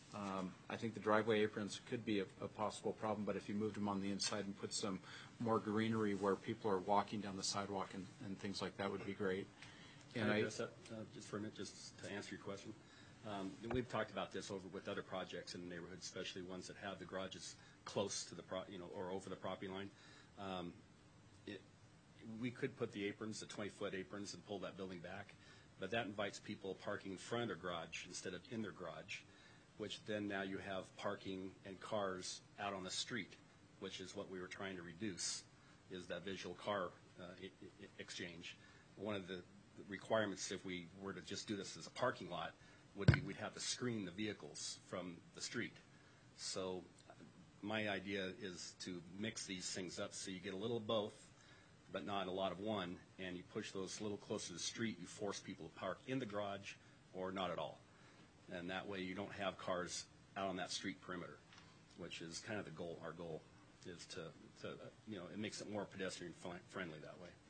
Um, I think the driveway aprons could be a, a possible problem, but if you moved them on the inside and put some more greenery where people are walking down the sidewalk and, and things like that would be great. Can And I I, address that uh, just for a minute, just to answer your question? Um, and we've talked about this over with other projects in the neighborhood, especially ones that have the garages close to the, pro, you know, or over the property line. Um, it, we could put the aprons, the twenty-foot aprons, and pull that building back, but that invites people parking in front of their garage instead of in their garage, which then now you have parking and cars out on the street, which is what we were trying to reduce, is that visual car uh, I- I- exchange. One of the requirements, if we were to just do this as a parking lot, would be we'd have to screen the vehicles from the street. So uh, my idea is to mix these things up so you get a little of both, but not a lot of one, and you push those a little closer to the street, you force people to park in the garage or not at all. And that way you don't have cars out on that street perimeter, which is kind of the goal, our goal, is to, to uh, you know, it makes it more pedestrian fri- friendly that way.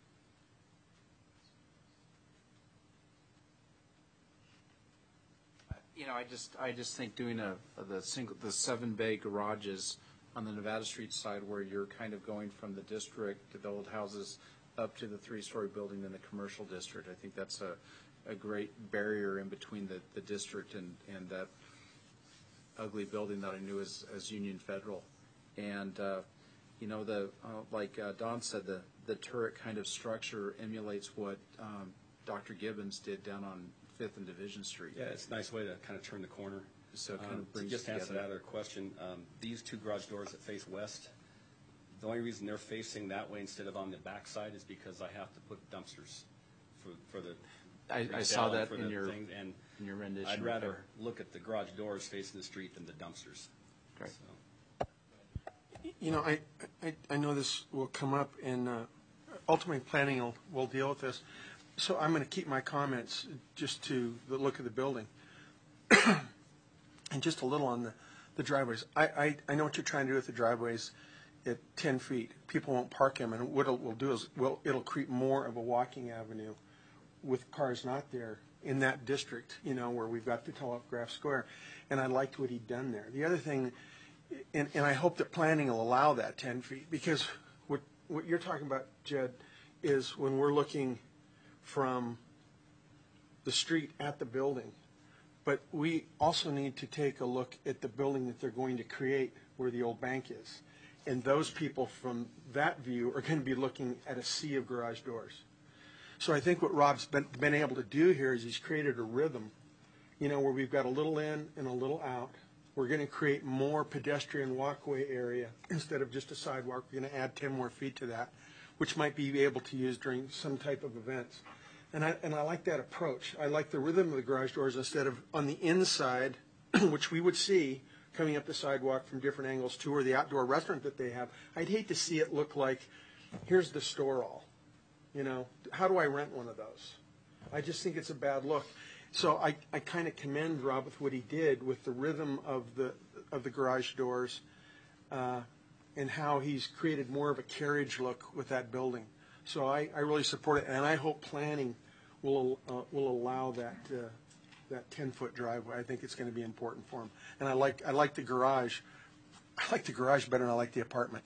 you know, I just, I just think doing a, the single, the seven bay garages on the Nevada Street side where you're kind of going from the district to the old houses up to the three-story building in the commercial district. I think that's a, a great barrier in between the, the district and, and that ugly building that I knew as, as Union Federal. And, uh, you know, the, uh, like uh, Don said, the, the turret kind of structure emulates what um, Doctor Gibbons did down on Fifth and Division Street. Yeah, it's a nice way to kind of turn the corner. So it kind Um, of brings to just answer together. that other question, um, these two garage doors that face west, the only reason they're facing that way instead of on the back side is because I have to put dumpsters for, for the I, I retail saw and that for in the your, things, and in your rendition. I'd right rather there. look at the garage doors facing the street than the dumpsters. Right. So. You know, I, I, I know this will come up, and uh, ultimately planning will, will deal with this. So I'm going to keep my comments just to the look of the building. And just a little on the, the driveways. I, I, I know what you're trying to do with the driveways at ten feet. People won't park them, and what it'll, will do is will it'll create more of a walking avenue with cars not there in that district, you know, where we've got the telegraph square. And I liked what he'd done there. The other thing, and, and I hope that planning will allow that ten feet, because what, what you're talking about, Jed, is when we're looking from the street at the building. But we also need to take a look at the building that they're going to create where the old bank is. And those people from that view are going to be looking at a sea of garage doors. So I think what Rob's been, been able to do here is he's created a rhythm, you know, where we've got a little in and a little out. We're going to create more pedestrian walkway area instead of just a sidewalk. We're going to add ten more feet to that, which might be able to use during some type of events. And I, and I like that approach. I like the rhythm of the garage doors instead of on the inside, which we would see coming up the sidewalk from different angles too, or the outdoor restaurant that they have. I'd hate to see it look like, here's the store all. You know, how do I rent one of those? I just think it's a bad look. So I, I kind of commend Rob with what he did with the rhythm of the of the garage doors uh, and how he's created more of a carriage look with that building. So I, I really support it, and I hope planning will uh, will allow that uh, that ten foot driveway. I think it's going to be important for him. And I like I like the garage. I like the garage better than I like the apartment.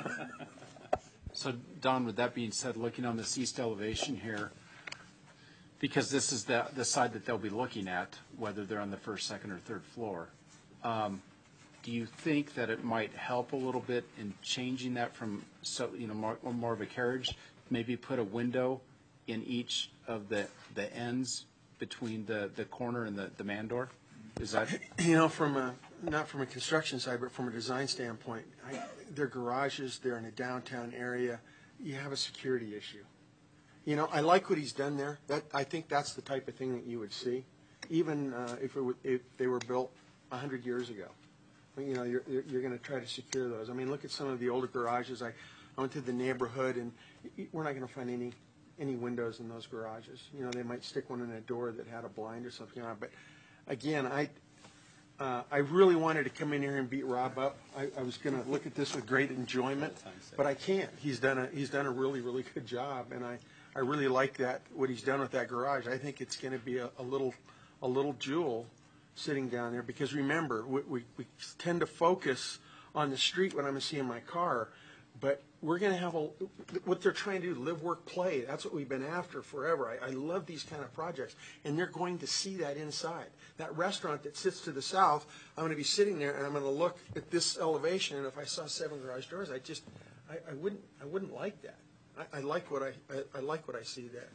So, Don, with that being said, looking on this east elevation here, because this is the, the side that they'll be looking at, whether they're on the first, second, or third floor, um, do you think that it might help a little bit in changing that from, so you know, more, more of a carriage, maybe put a window in each of the, the ends between the, the corner and the, the man door? Is that? You know, from a, not from a construction side, but from a design standpoint, I, they're garages, they're in a downtown area. You have a security issue. You know, I like what he's done there. That I think that's the type of thing that you would see, even uh, if, it would, if they were built a hundred years ago. You know, you're, you're going to try to secure those. I mean, look at some of the older garages. I, I went to the neighborhood, and we're not going to find any any windows in those garages. You know, they might stick one in a door that had a blind or something on it. But again, I uh, I really wanted to come in here and beat Rob up. I, I was going to look at this with great enjoyment, but I can't. He's done a he's done a really really good job, and I, I really like that what he's done with that garage. I think it's going to be a, a little a little jewel sitting down there, because remember, we, we, we tend to focus on the street when I'm seeing my car, but we're going to have a, what they're trying to do, live, work, play. That's what we've been after forever. I, I love these kind of projects, and they're going to see that inside. That restaurant that sits to the south, I'm going to be sitting there, and I'm going to look at this elevation, and if I saw seven garage doors, I just, I, I wouldn't, I wouldn't like that. I, I like what I, I, I like what I see there.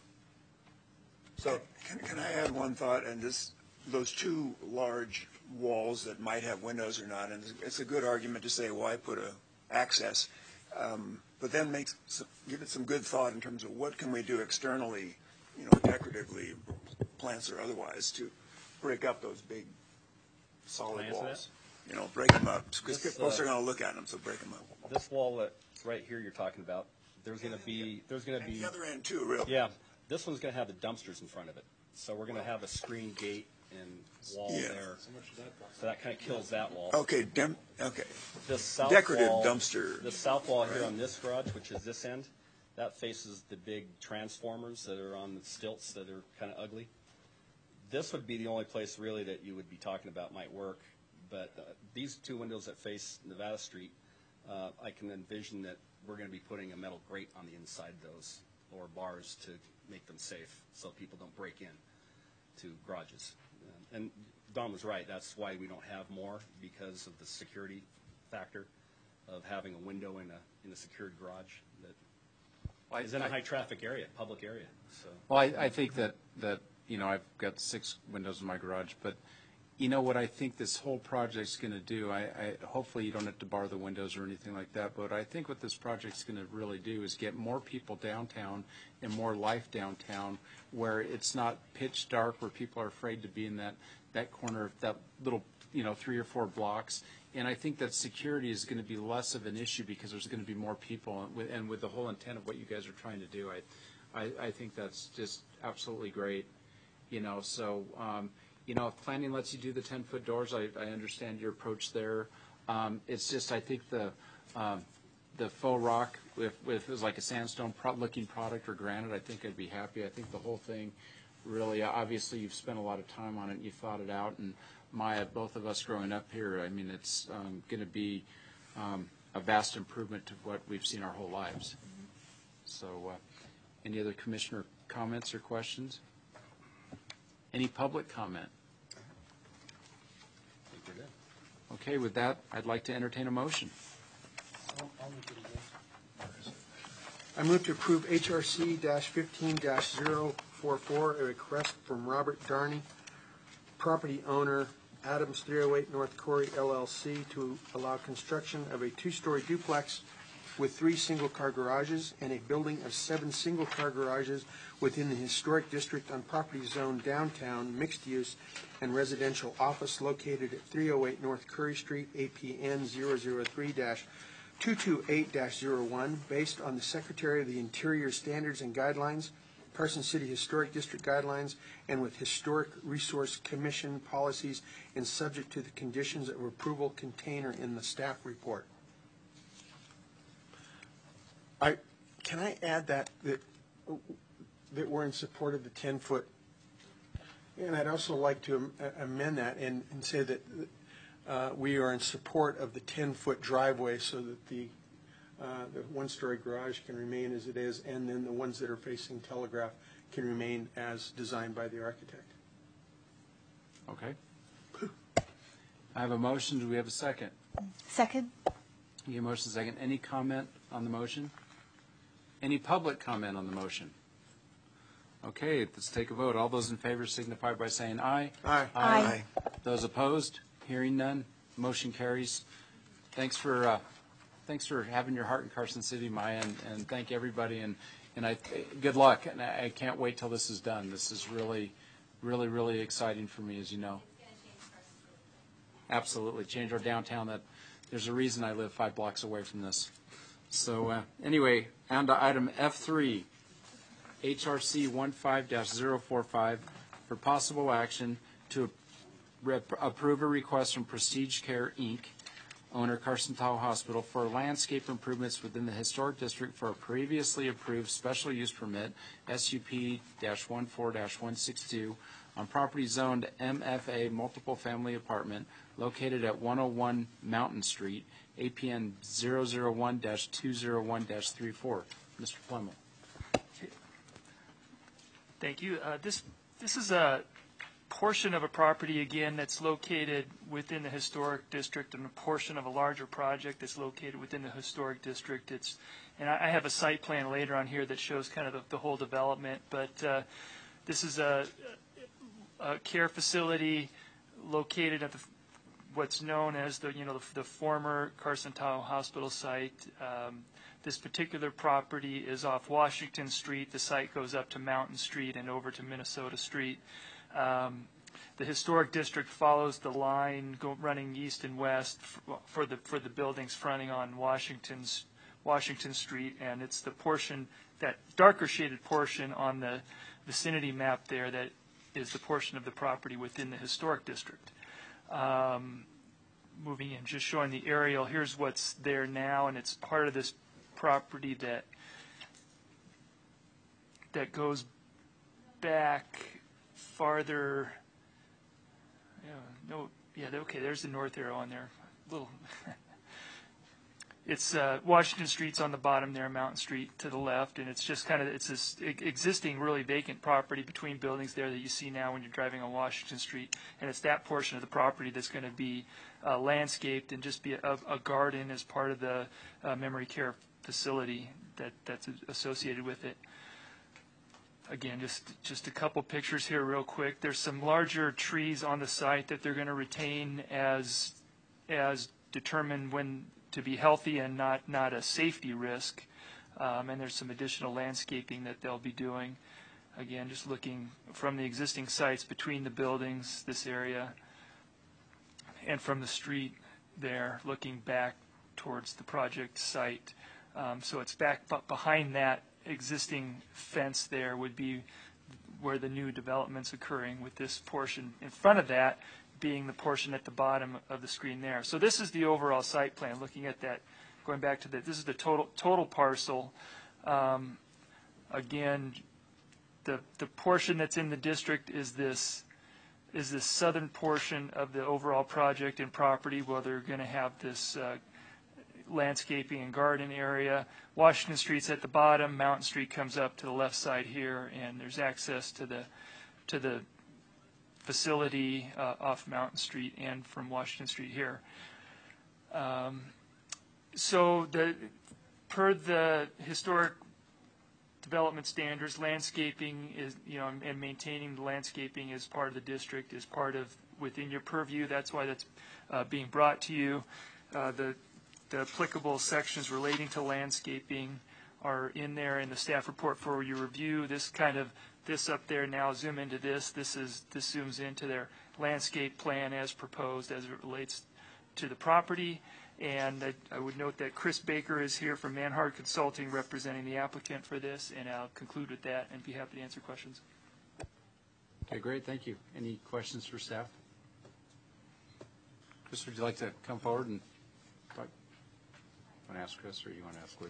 So, Can, can I add one thought? And this, those two large walls that might have windows or not, and it's a good argument to say, why put a access? Um, but then make some, give it some good thought in terms of what can we do externally, you know, decoratively, plants or otherwise, to break up those big solid Can I answer walls. You know, break them up, because This, folks uh, are going to look at them, so break them up. This wall that's right here you're talking about, there's going to be, there's going to And be, the other end too, really. yeah, this one's going to have the dumpsters in front of it. So we're going to have a screen gate and wall Yeah. there. So that kind of kills that wall. Okay, dem- okay. The south Decorative wall, dumpster. The south wall here on this garage, which is this end, that faces the big transformers that are on the stilts that are kind of ugly. This would be the only place really that you would be talking about might work. But uh, these two windows that face Nevada Street, uh, I can envision that we're going to be putting a metal grate on the inside of those lower bars to make them safe so people don't break in to garages. Uh, and Don was right. That's why we don't have more, because of the security factor of having a window in a in a secured garage that Well, I- is in a I- high traffic area, public area. So Well, I, I think that, that, you know, I've got six windows in my garage, but, you know, what I think this whole project's going to do, I, I, hopefully you don't have to bar the windows or anything like that, but I think what this project's going to really do is get more people downtown and more life downtown, where it's not pitch dark, where people are afraid to be in that, that corner, that little, you know, three or four blocks. And I think that security is going to be less of an issue because there's going to be more people, and with, and with the whole intent of what you guys are trying to do, I, I, I think that's just absolutely great. You know, so, um, you know, if planning lets you do the ten-foot doors, I, I understand your approach there. Um, it's just, I think the, um, the faux rock, if, if it was like a sandstone pro- looking product or granite, I think I'd be happy. I think the whole thing, really, obviously you've spent a lot of time on it, and you thought it out, and Maya, both of us growing up here, I mean, it's um, going to be um, a vast improvement to what we've seen our whole lives. So, uh, any other commissioner comments or questions? Any public comment? I think we're good. Okay, with that, I'd like to entertain a motion. I move to approve H R C fifteen dash zero four four, a request from Robert Darney, property owner, Adams three oh eight North Corey L L C, to allow construction of a two-story duplex with three single-car garages and a building of seven single-car garages within the historic district on property zone downtown, mixed-use and residential office located at three oh eight North Curry Street, A P N zero zero three dash two two eight dash zero one, based on the Secretary of the Interior Standards and Guidelines, Carson City Historic District Guidelines, and with Historic Resource Commission policies, and subject to the conditions of approval contained in the staff report. I, can I add that, that, that we're in support of the ten-foot, and I'd also like to am- amend that and, and say that uh, we are in support of the ten-foot driveway so that the, uh, the one-story garage can remain as it is, and then the ones that are facing Telegraph can remain as designed by the architect. Okay. I have a motion. Do we have a second? Second? You have a motion second. Any comment on the motion? Any public comment on the motion? Okay, let's take a vote. All those in favor signify by saying aye. Aye. Aye. Those opposed? Hearing none. Motion carries. Thanks for uh, thanks for having your heart in Carson City, Maya, and, and thank everybody. And, and I good luck. And I, I can't wait till this is done. This is really, really, really exciting for me, as you know. Absolutely. Change our downtown. That there's a reason I live five blocks away from this. So uh, anyway, on to item F three, H R C fifteen dash zero four five, for possible action to rep- approve a request from Prestige Care, Incorporated owner Carson Tahoe Hospital, for landscape improvements within the historic district for a previously approved special use permit, S U P fourteen dash one sixty-two, on property zoned M F A multiple family apartment located at one oh one Mountain Street, A P N zero zero one dash two zero one dash thirty-four. Mister Plemmel. Thank you. Uh, this this is a portion of a property, again, that's located within the historic district, and a portion of a larger project that's located within the historic district. It's, and I, I have a site plan later on here that shows kind of the, the whole development, but uh, this is a, a care facility located at the, what's known as the, you know, the, the former Carson Tahoe Hospital site. Um, This particular property is off Washington Street. The site goes up to Mountain Street and over to Minnesota Street. Um, the historic district follows the line go, running east and west f- for the for the buildings fronting on Washington's Washington Street, and it's the portion, that darker shaded portion on the vicinity map there, that is the portion of the property within the historic district. Um, moving in, just showing the aerial. Here's what's there now, and it's part of this property that that goes back farther. Yeah, no, yeah, okay. There's the north arrow on there. Little. It's uh, Washington Street's on the bottom there, Mountain Street to the left, and it's just kind of it's this existing, really vacant property between buildings there that you see now when you're driving on Washington Street, and it's that portion of the property that's going to be uh, landscaped and just be a, a garden as part of the uh, memory care facility that that's associated with it. Again, just just a couple pictures here real quick. There's some larger trees on the site that they're going to retain as as determined when to be healthy and not not a safety risk. Um, and there's some additional landscaping that they'll be doing. Again, just looking from the existing sites between the buildings, this area, and from the street there, looking back towards the project site. Um, so it's back b- behind that existing fence there would be where the new development's occurring, with this portion in front of that being the portion at the bottom of the screen there. So this is the overall site plan, looking at that, going back to the, this is the total total parcel. Um, again, the the portion that's in the district is this is this southern portion of the overall project and property, where they're going to have this uh, landscaping and garden area. Washington Street's at the bottom. Mountain Street comes up to the left side here, and there's access to the to the facility uh, off Mountain Street and from Washington Street here. Um, so the per the historic development standards, landscaping is, you know, and maintaining the landscaping is part of the district, is part of within your purview. That's why that's uh, being brought to you. Uh, the The applicable sections relating to landscaping are in there in the staff report for your review. This kind of, this up there now, zoom into this. This is this zooms into their landscape plan as proposed as it relates to the property. And I, I would note that Chris Baker is here from Manhard Consulting representing the applicant for this, and I'll conclude with that and be happy to answer questions. Okay, great. Thank you. Any questions for staff? Chris, would you like to come forward and talk? Want to ask Chris, or you want to ask Lee?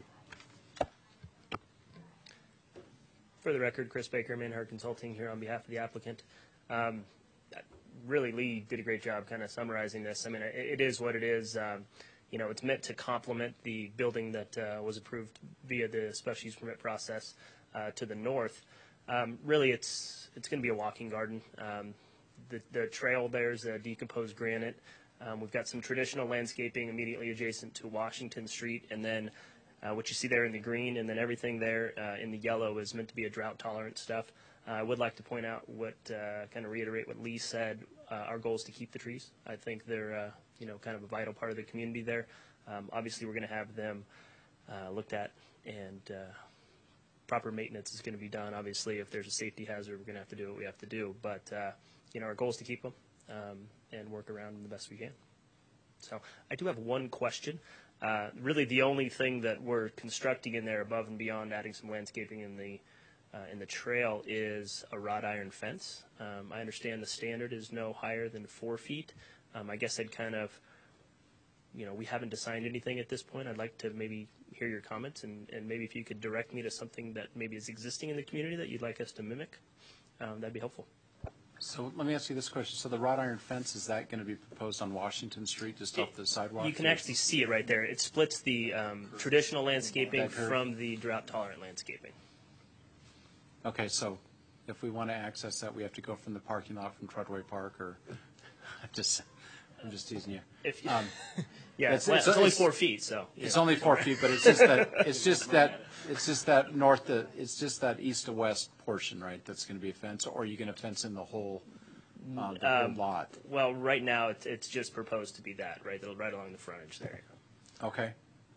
For the record, Chris Baker, Manhard Consulting, here on behalf of the applicant. Um, really, Lee did a great job kind of summarizing this. I mean, it, it is what it is. Um, you know, it's meant to complement the building that uh, was approved via the special use permit process uh, to the north. Um, really, it's it's going to be a walking garden. Um, the, the trail there's a decomposed granite. Um, we've got some traditional landscaping immediately adjacent to Washington Street, and then uh, what you see there in the green, and then everything there uh, in the yellow is meant to be a drought-tolerant stuff. Uh, I would like to point out what, uh, kind of reiterate what Lee said. Uh, our goal is to keep the trees. I think they're, uh, you know, kind of a vital part of the community there. Um, obviously, we're going to have them uh, looked at, and uh, proper maintenance is going to be done. Obviously, if there's a safety hazard, we're going to have to do what we have to do. But, uh, you know, our goal is to keep them. Um, and work around them the best we can. So I do have one question. Uh, really, the only thing that we're constructing in there above and beyond adding some landscaping in the uh, in the trail is a wrought iron fence. Um, I understand the standard is no higher than four feet. Um, I guess I'd kind of you know, we haven't decided anything at this point. I'd like to maybe hear your comments, and, and maybe if you could direct me to something that maybe is existing in the community that you'd like us to mimic, um, that'd be helpful. So let me ask you this question. So the wrought iron fence, is that going to be proposed on Washington Street, just off the sidewalk? You can actually see it right there. It splits the um, traditional landscaping That curve? from the drought-tolerant landscaping. Okay, so if we want to access that, we have to go from the parking lot from Treadway Park, or I'm just, I'm just teasing you. If you, Um, yeah, it's- it's, it's- it's only it's- four feet, so It's yeah. only four feet, but it's just that, it's just that, it's just that north, to, it's just that east to west portion, right, that's going to be a fence, or are you going to fence in the whole, uh, the whole Um, lot? Well, right now it's, it's just proposed to be that, right, That'll- right along the frontage there. Okay.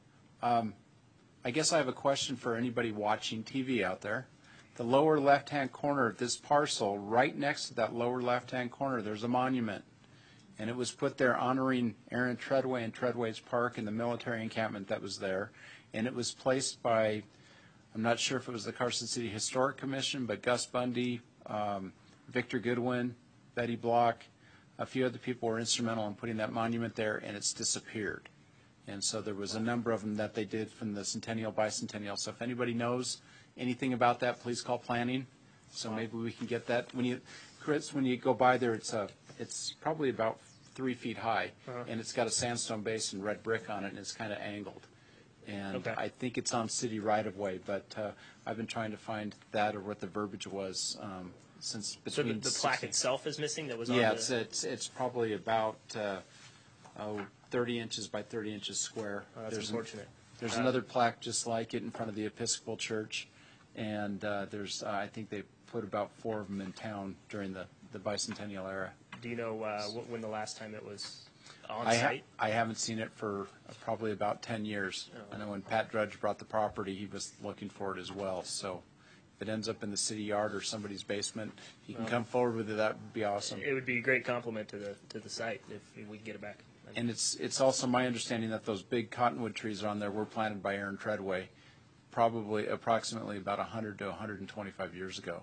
Um, I guess I have a question for anybody watching T V out there. The lower left-hand corner of this parcel, right next to that lower left-hand corner, there's a monument. And it was put there honoring Aaron Treadway and Treadway's Park and the military encampment that was there. And it was placed by, I'm not sure if it was the Carson City Historic Commission, but Gus Bundy, um, Victor Goodwin, Betty Block, a few other people were instrumental in putting that monument there, and it's disappeared. And so there was a number of them that they did from the Centennial, Bicentennial. So if anybody knows anything about that, please call planning. So maybe we can get that. When you, Chris, when you go by there, it's a, it's probably about three feet high, Uh-huh. and it's got a sandstone base and red brick on it, and it's kind of angled. And Okay. I think it's on city right-of-way, but uh, I've been trying to find that or what the verbiage was um, since So the, between. the plaque sixty itself is missing that was on Yeah, the... it's, it's, it's probably about uh, oh, thirty inches by thirty inches square. Oh, that's There's an- unfortunate. There's Uh, another plaque just like it in front of the Episcopal Church, and uh, there's, uh, I think they put about four of them in town during the, the bicentennial era. Do you know uh, wh- when the last time it was on I, ha- site? I haven't seen it for uh, probably about ten years. Oh. I know when Pat Drudge brought the property, he was looking for it as well. So if it ends up in the city yard or somebody's basement, he can Well, come forward with it. That would be awesome. It would be a great compliment to the to the site if we could get it back. And it's, it's also my understanding that those big cottonwood trees on there were planted by Aaron Treadway, probably approximately about one hundred to one hundred twenty-five years ago.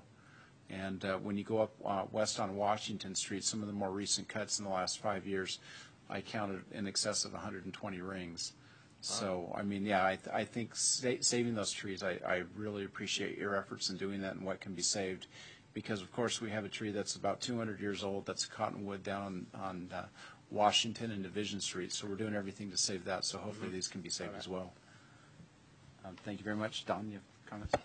And uh, when you go up uh, west on Washington Street, some of the more recent cuts in the last five years, I counted in excess of one hundred twenty rings. So, I mean, yeah, I, th- I think sa- saving those trees, I, I really appreciate your efforts in doing that and what can be saved. Because, of course, we have a tree that's about two hundred years old, that's a cottonwood down on uh, Washington and Division Street. So we're doing everything to save that, so hopefully these can be saved as well. Um, Thank you very much. Don, you have comments?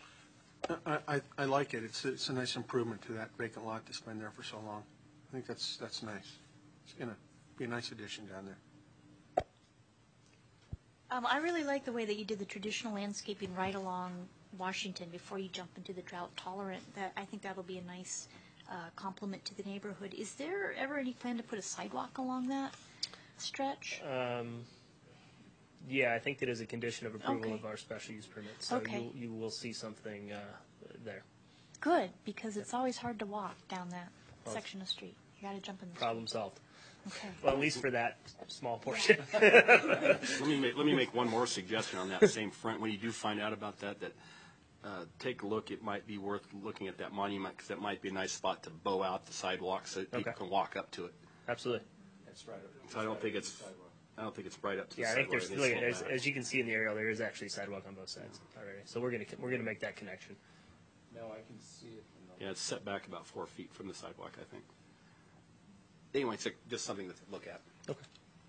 I, I, I like it. It's, it's a nice improvement to that vacant lot that's been there for so long. I think that's, that's nice. It's going to be a nice addition down there. Um, I really like the way that you did the traditional landscaping right along Washington before you jump into the drought tolerant. That I think that'll be a nice uh, complement to the neighborhood. Is there ever any plan to put a sidewalk along that stretch? Um, yeah, I think that is a condition of approval Okay. of our special use permit. So Okay. you you will see something uh, there. Good, because it's always hard to walk down that Well, section of street. You got to jump in the Problem solved. street. Okay. Well, at least for that small portion. Let me make, let me make one more suggestion on that same front. When you do find out about that, that uh, take a look. It might be worth looking at that monument because that might be a nice spot to bow out the sidewalk so that people Okay. can walk up to it. Absolutely. That's right. So I don't think it's I don't think it's right up to the Yeah, I think sidewalk. there's, It's look, sloped as, back. as you can see in the aerial, there is actually sidewalk on both sides already. So we're gonna we're gonna make that connection. No, I can see it from the. Yeah, it's set back about four feet from the sidewalk, I think. Anyway, it's just something to look at. Okay.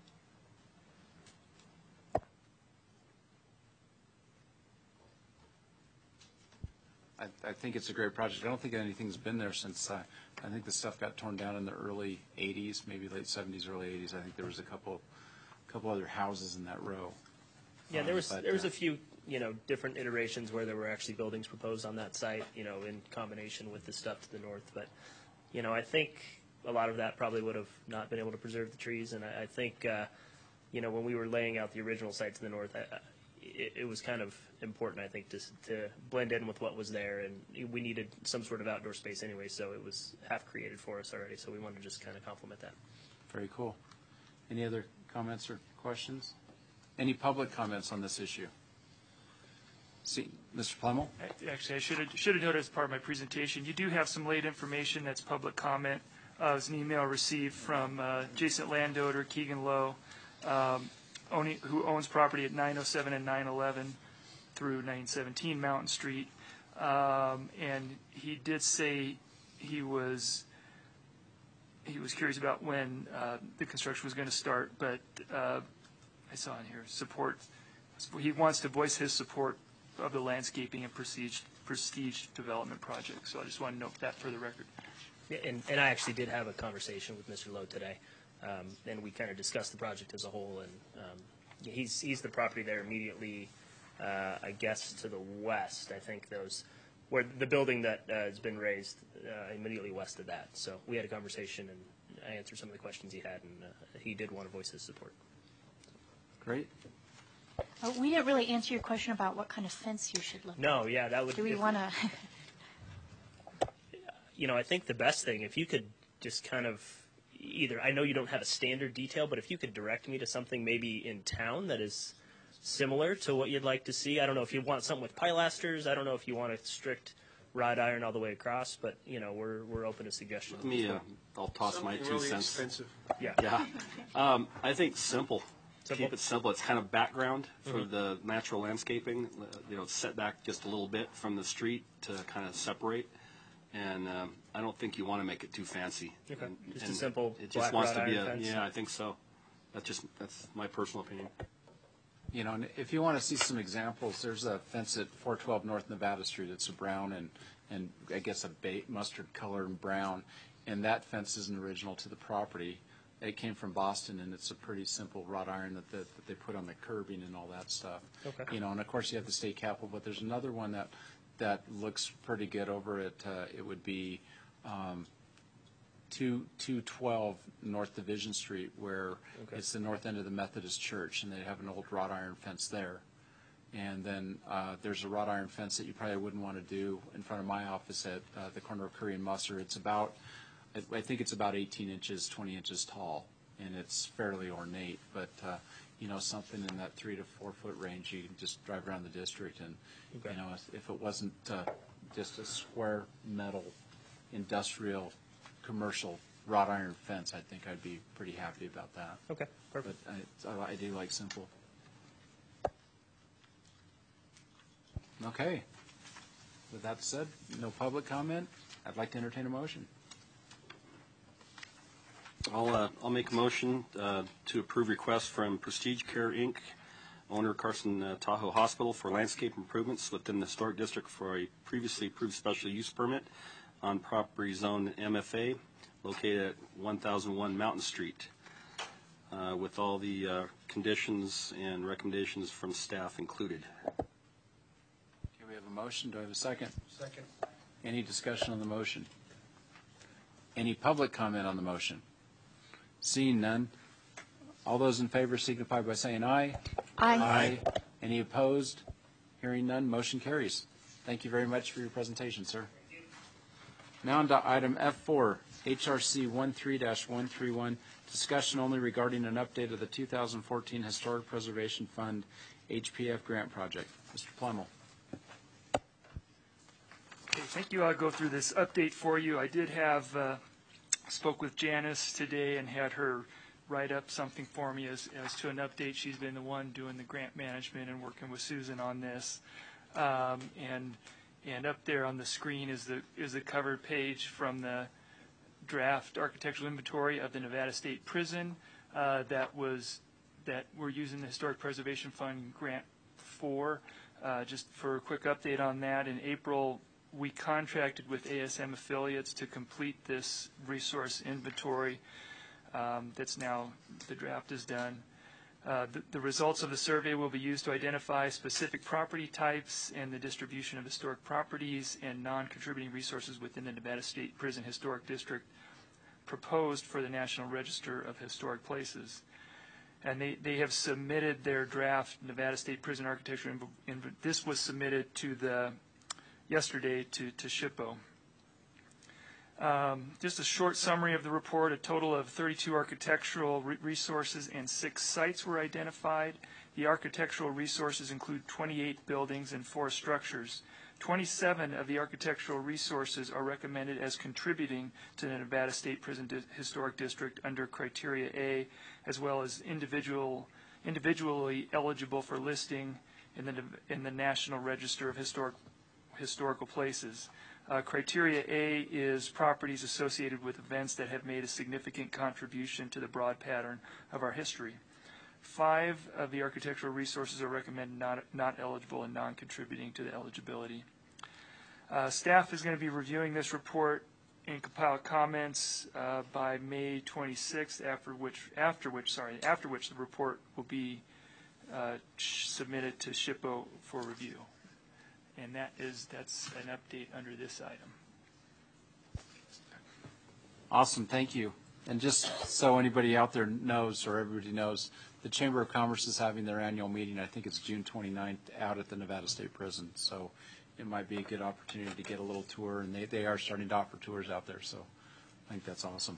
I, I think it's a great project. I don't think anything's been there since, uh, I think the stuff got torn down in the early eighties, maybe late seventies, early eighties. I think there was a couple, couple other houses in that row. Yeah, there Um, was but, there was uh, a few you know different iterations where there were actually buildings proposed on that site, you know, in combination with the stuff to the north. But you know, I think a lot of that probably would have not been able to preserve the trees, and I, I think uh, you know when we were laying out the original site to the north, I, I, it, it was kind of important, I think, to to blend in with what was there, and we needed some sort of outdoor space anyway, so it was half created for us already. So we wanted to just kind of complement that. Very cool. Any other comments or questions? Any public comments on this issue? See, Mister Plemmel? Actually, I should have, should have noted as part of my presentation, you do have some late information that's public comment. Uh, it was an email received from uh, Jason Landoder, Keegan Lowe. Um, owning, who owns property at nine oh seven and nine eleven through nine seventeen Mountain Street. Um, and he did say he was he was curious about when uh, the construction was going to start, but uh, I saw in here support. He wants to voice his support of the landscaping and prestige prestige development project. So I just want to note that for the record. Yeah, and, and I actually did have a conversation with Mister Lowe today, um, and we kind of discussed the project as a whole. And um, he's he's the property there immediately, uh, I guess, to the west. I think those where the building that uh, has been raised uh, immediately west of that. So we had a conversation, and I answered some of the questions he had, and uh, he did want to voice his support. Great. Oh, we didn't really answer your question about what kind of fence you should look at. No, yeah, that would. Do we if- want to? You know, I think the best thing, if you could just kind of either, I know you don't have a standard detail, but if you could direct me to something maybe in town that is similar to what you'd like to see. I don't know if you want something with pilasters. I don't know if you want a strict wrought iron all the way across, but, you know, we're we're open to suggestions. Let me, uh, I'll toss my Something two really cents. expensive. Yeah. Yeah. Um, I think simple. Simple? Keep it simple. It's kind of background for the natural landscaping. uh, You know, set back just a little bit from the street to kind of separate. And um, I don't think you want to make it too fancy. Okay. And- Just a and simple It black just wants wrought to be iron a, fence? yeah, I think so. That's just, that's my personal opinion. You know, and if you want to see some examples, there's a fence at four twelve North Nevada Street. It's a brown and, and I guess a ba- mustard color and brown. And that fence isn't original to the property. It came from Boston, and it's a pretty simple wrought iron that, that, that they put on the curbing and all that stuff. Okay. You know, and of course you have the state capitol, but there's another one that, that looks pretty good over at, uh, it would be um, two two twelve North Division Street, where Okay. it's the north end of the Methodist Church, and they have an old wrought iron fence there. And then uh, there's a wrought iron fence that you probably wouldn't want to do in front of my office at uh, the corner of Curry and Musser. It's about, I, I think it's about eighteen inches, twenty inches tall, and it's fairly ornate. But uh, you know, something in that three to four foot range, you can just drive around the district, and Okay. you know, if, if it wasn't uh, just a square metal industrial commercial wrought iron fence, I think I'd be pretty happy about that. Okay, But perfect. I, I do like simple. Okay. With that said, no public comment. I'd like to entertain a motion. I'll, uh, I'll make a motion uh, to approve request from Prestige Care, Incorporated, owner Carson uh, Tahoe Hospital, for landscape improvements within the historic district for a previously approved special use permit on property zone M F A located at one thousand one Mountain Street, uh, with all the uh, conditions and recommendations from staff included. Okay, we have a motion. Do I have a second? Second. Any discussion on the motion? Any public comment on the motion? Seeing none. All those in favor signify by saying aye. Aye. Any opposed? Hearing none, motion carries. Thank you very much for your presentation, sir. Now on to item F four, H R C thirteen dash one thirty-one, discussion only regarding an update of the two thousand fourteen Historic Preservation Fund H P F grant project. Mister Plemmel. Okay, thank you. I'll go through this update for you. I did have, uh, spoke with Janice today and had her write up something for me as, as to an update. She's been the one doing the grant management and working with Susan on this. Um, and and up there on the screen is the is the cover page from the draft architectural inventory of the Nevada State Prison uh, that was that we're using the Historic Preservation Fund grant for. Uh, just for a quick update on that, in April we contracted with A S M affiliates to complete this resource inventory. Um, that's now, the draft is done. Uh, the, the results of the survey will be used to identify specific property types and the distribution of historic properties and non-contributing resources within the Nevada State Prison Historic District proposed for the National Register of Historic Places. And they, they have submitted their draft Nevada State Prison Architecture, and this was submitted to the, yesterday to, to SHPO. Um, just a short summary of the report. A total of thirty-two architectural re- resources and six sites were identified. The architectural resources include twenty-eight buildings and four structures. twenty-seven of the architectural resources are recommended as contributing to the Nevada State Prison Di- Historic District under Criteria A, as well as individual individually eligible for listing in the in the National Register of Historic Historical Places. Uh, criteria A is properties associated with events that have made a significant contribution to the broad pattern of our history. Five of the architectural resources are recommended not, not eligible and non-contributing to the eligibility. Uh, staff is going to be reviewing this report and compile comments uh, by May twenty-sixth, after which, after which, sorry, after which the report will be uh, submitted to SHPO for review. And that is, that's an update under this item. Awesome, thank you. And just so anybody out there knows, or everybody knows, the Chamber of Commerce is having their annual meeting, I think it's June twenty-ninth, out at the Nevada State Prison. So it might be a good opportunity to get a little tour, and they, they are starting to offer tours out there, so I think that's awesome.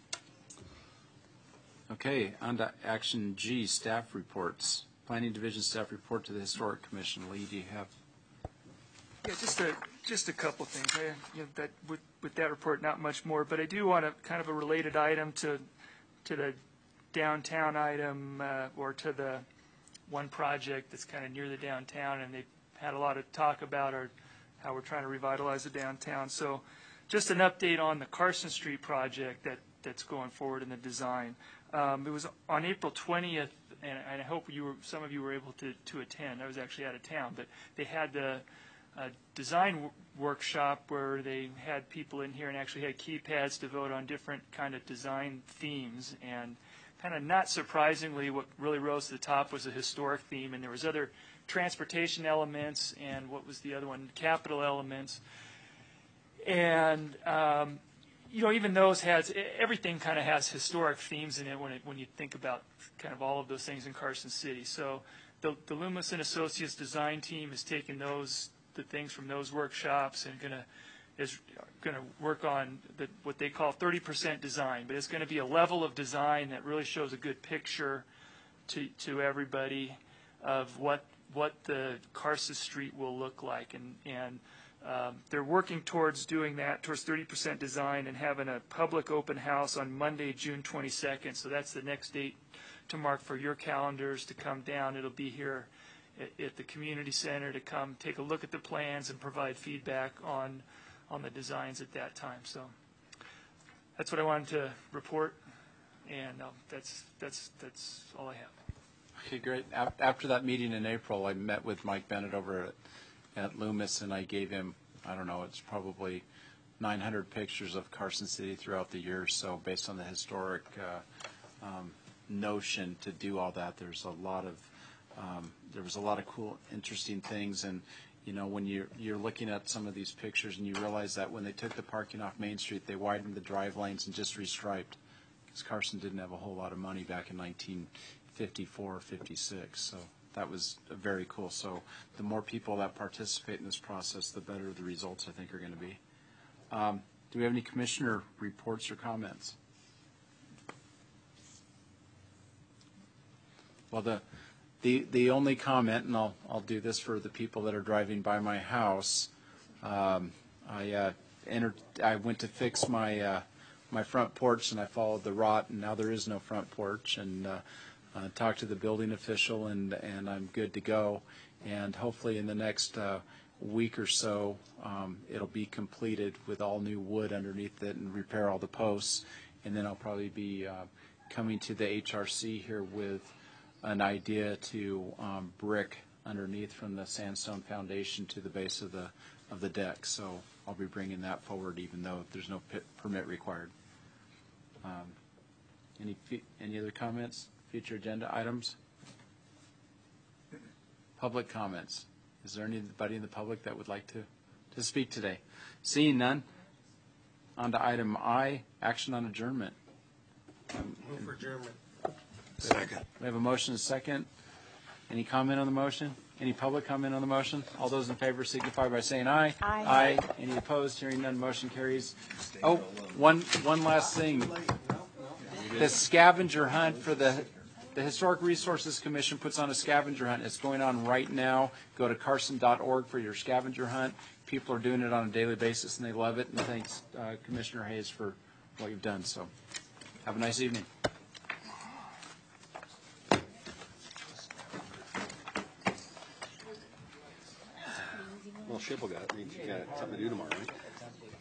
Okay, on to action G, staff reports. Planning Division staff report to the Historic Commission. Lee, do you have? Yeah, just a just a couple things. I, you know, that with with that report, not much more, but I do want a kind of a related item to to the downtown item uh, or to the one project that's kind of near the downtown, and they had a lot of talk about our how we're trying to revitalize the downtown. So, just an update on the Carson Street project that that's going forward in the design. Um, it was on April twentieth, and, and I hope you were some of you were able to to attend. I was actually out of town, but they had the a design w- workshop where they had people in here and actually had keypads to vote on different kind of design themes. And kind of not surprisingly, what really rose to the top was a historic theme, and there was other transportation elements, and what was the other one? Capital elements. And um, you know, even those has everything kind of has historic themes in it when it, when you think about kind of all of those things in Carson City. So the, the Loomis and Associates design team has taken those the things from those workshops and gonna is going to work on the, what they call thirty percent design, but it's going to be a level of design that really shows a good picture to to everybody of what what the Carson Street will look like, and and um, they're working towards doing that, towards thirty percent design, and having a public open house on Monday, June twenty-second. So that's the next date to mark for your calendars to come down. It'll be here at the community center to come take a look at the plans and provide feedback on on the designs at that time. So that's what I wanted to report, and uh, that's that's that's all I have. Okay, great. After that meeting in April, I met with Mike Bennett over at, at Loomis, and I gave him, I don't know, it's probably nine hundred pictures of Carson City throughout the years. So based on the historic uh, um, notion to do all that, there's a lot of Um, there was a lot of cool, interesting things, and you know, when you're you're looking at some of these pictures, and you realize that when they took the parking off Main Street, they widened the drive lanes and just restriped, because Carson didn't have a whole lot of money back in nineteen fifty-four or fifty-six. So that was very cool. So the more people that participate in this process, the better the results I think are going to be. Um, do we have any commissioner reports or comments? Well, the The the only comment, and I'll I'll do this for the people that are driving by my house. Um, I uh, entered. I went to fix my uh, my front porch, and I followed the rot, and now there is no front porch. And uh, uh, talked to the building official, and and I'm good to go. And hopefully, in the next uh, week or so, um, it'll be completed with all new wood underneath it, and repair all the posts. And then I'll probably be uh, coming to the H R C here with an idea to um, brick underneath from the sandstone foundation to the base of the of the deck. So I'll be bringing that forward, even though there's no pit permit required. Um, any any other comments? Future agenda items? Public comments. Is there anybody in the public that would like to to speak today? Seeing none. On to item I, action on adjournment. Um, Move for adjournment. Second. We have a motion and a second. Any comment on the motion? Any public comment on the motion? All those in favor signify by saying aye. Aye. Aye. Any opposed? Hearing none, motion carries. Oh, one one last thing. The scavenger hunt for the the Historic Resources Commission puts on a scavenger hunt. It's going on right now. Go to carson dot org for your scavenger hunt. People are doing it on a daily basis, and they love it. And thanks, uh, Commissioner Hayes, for what you've done. So have a nice evening. Shipple got, you got something to do tomorrow, right?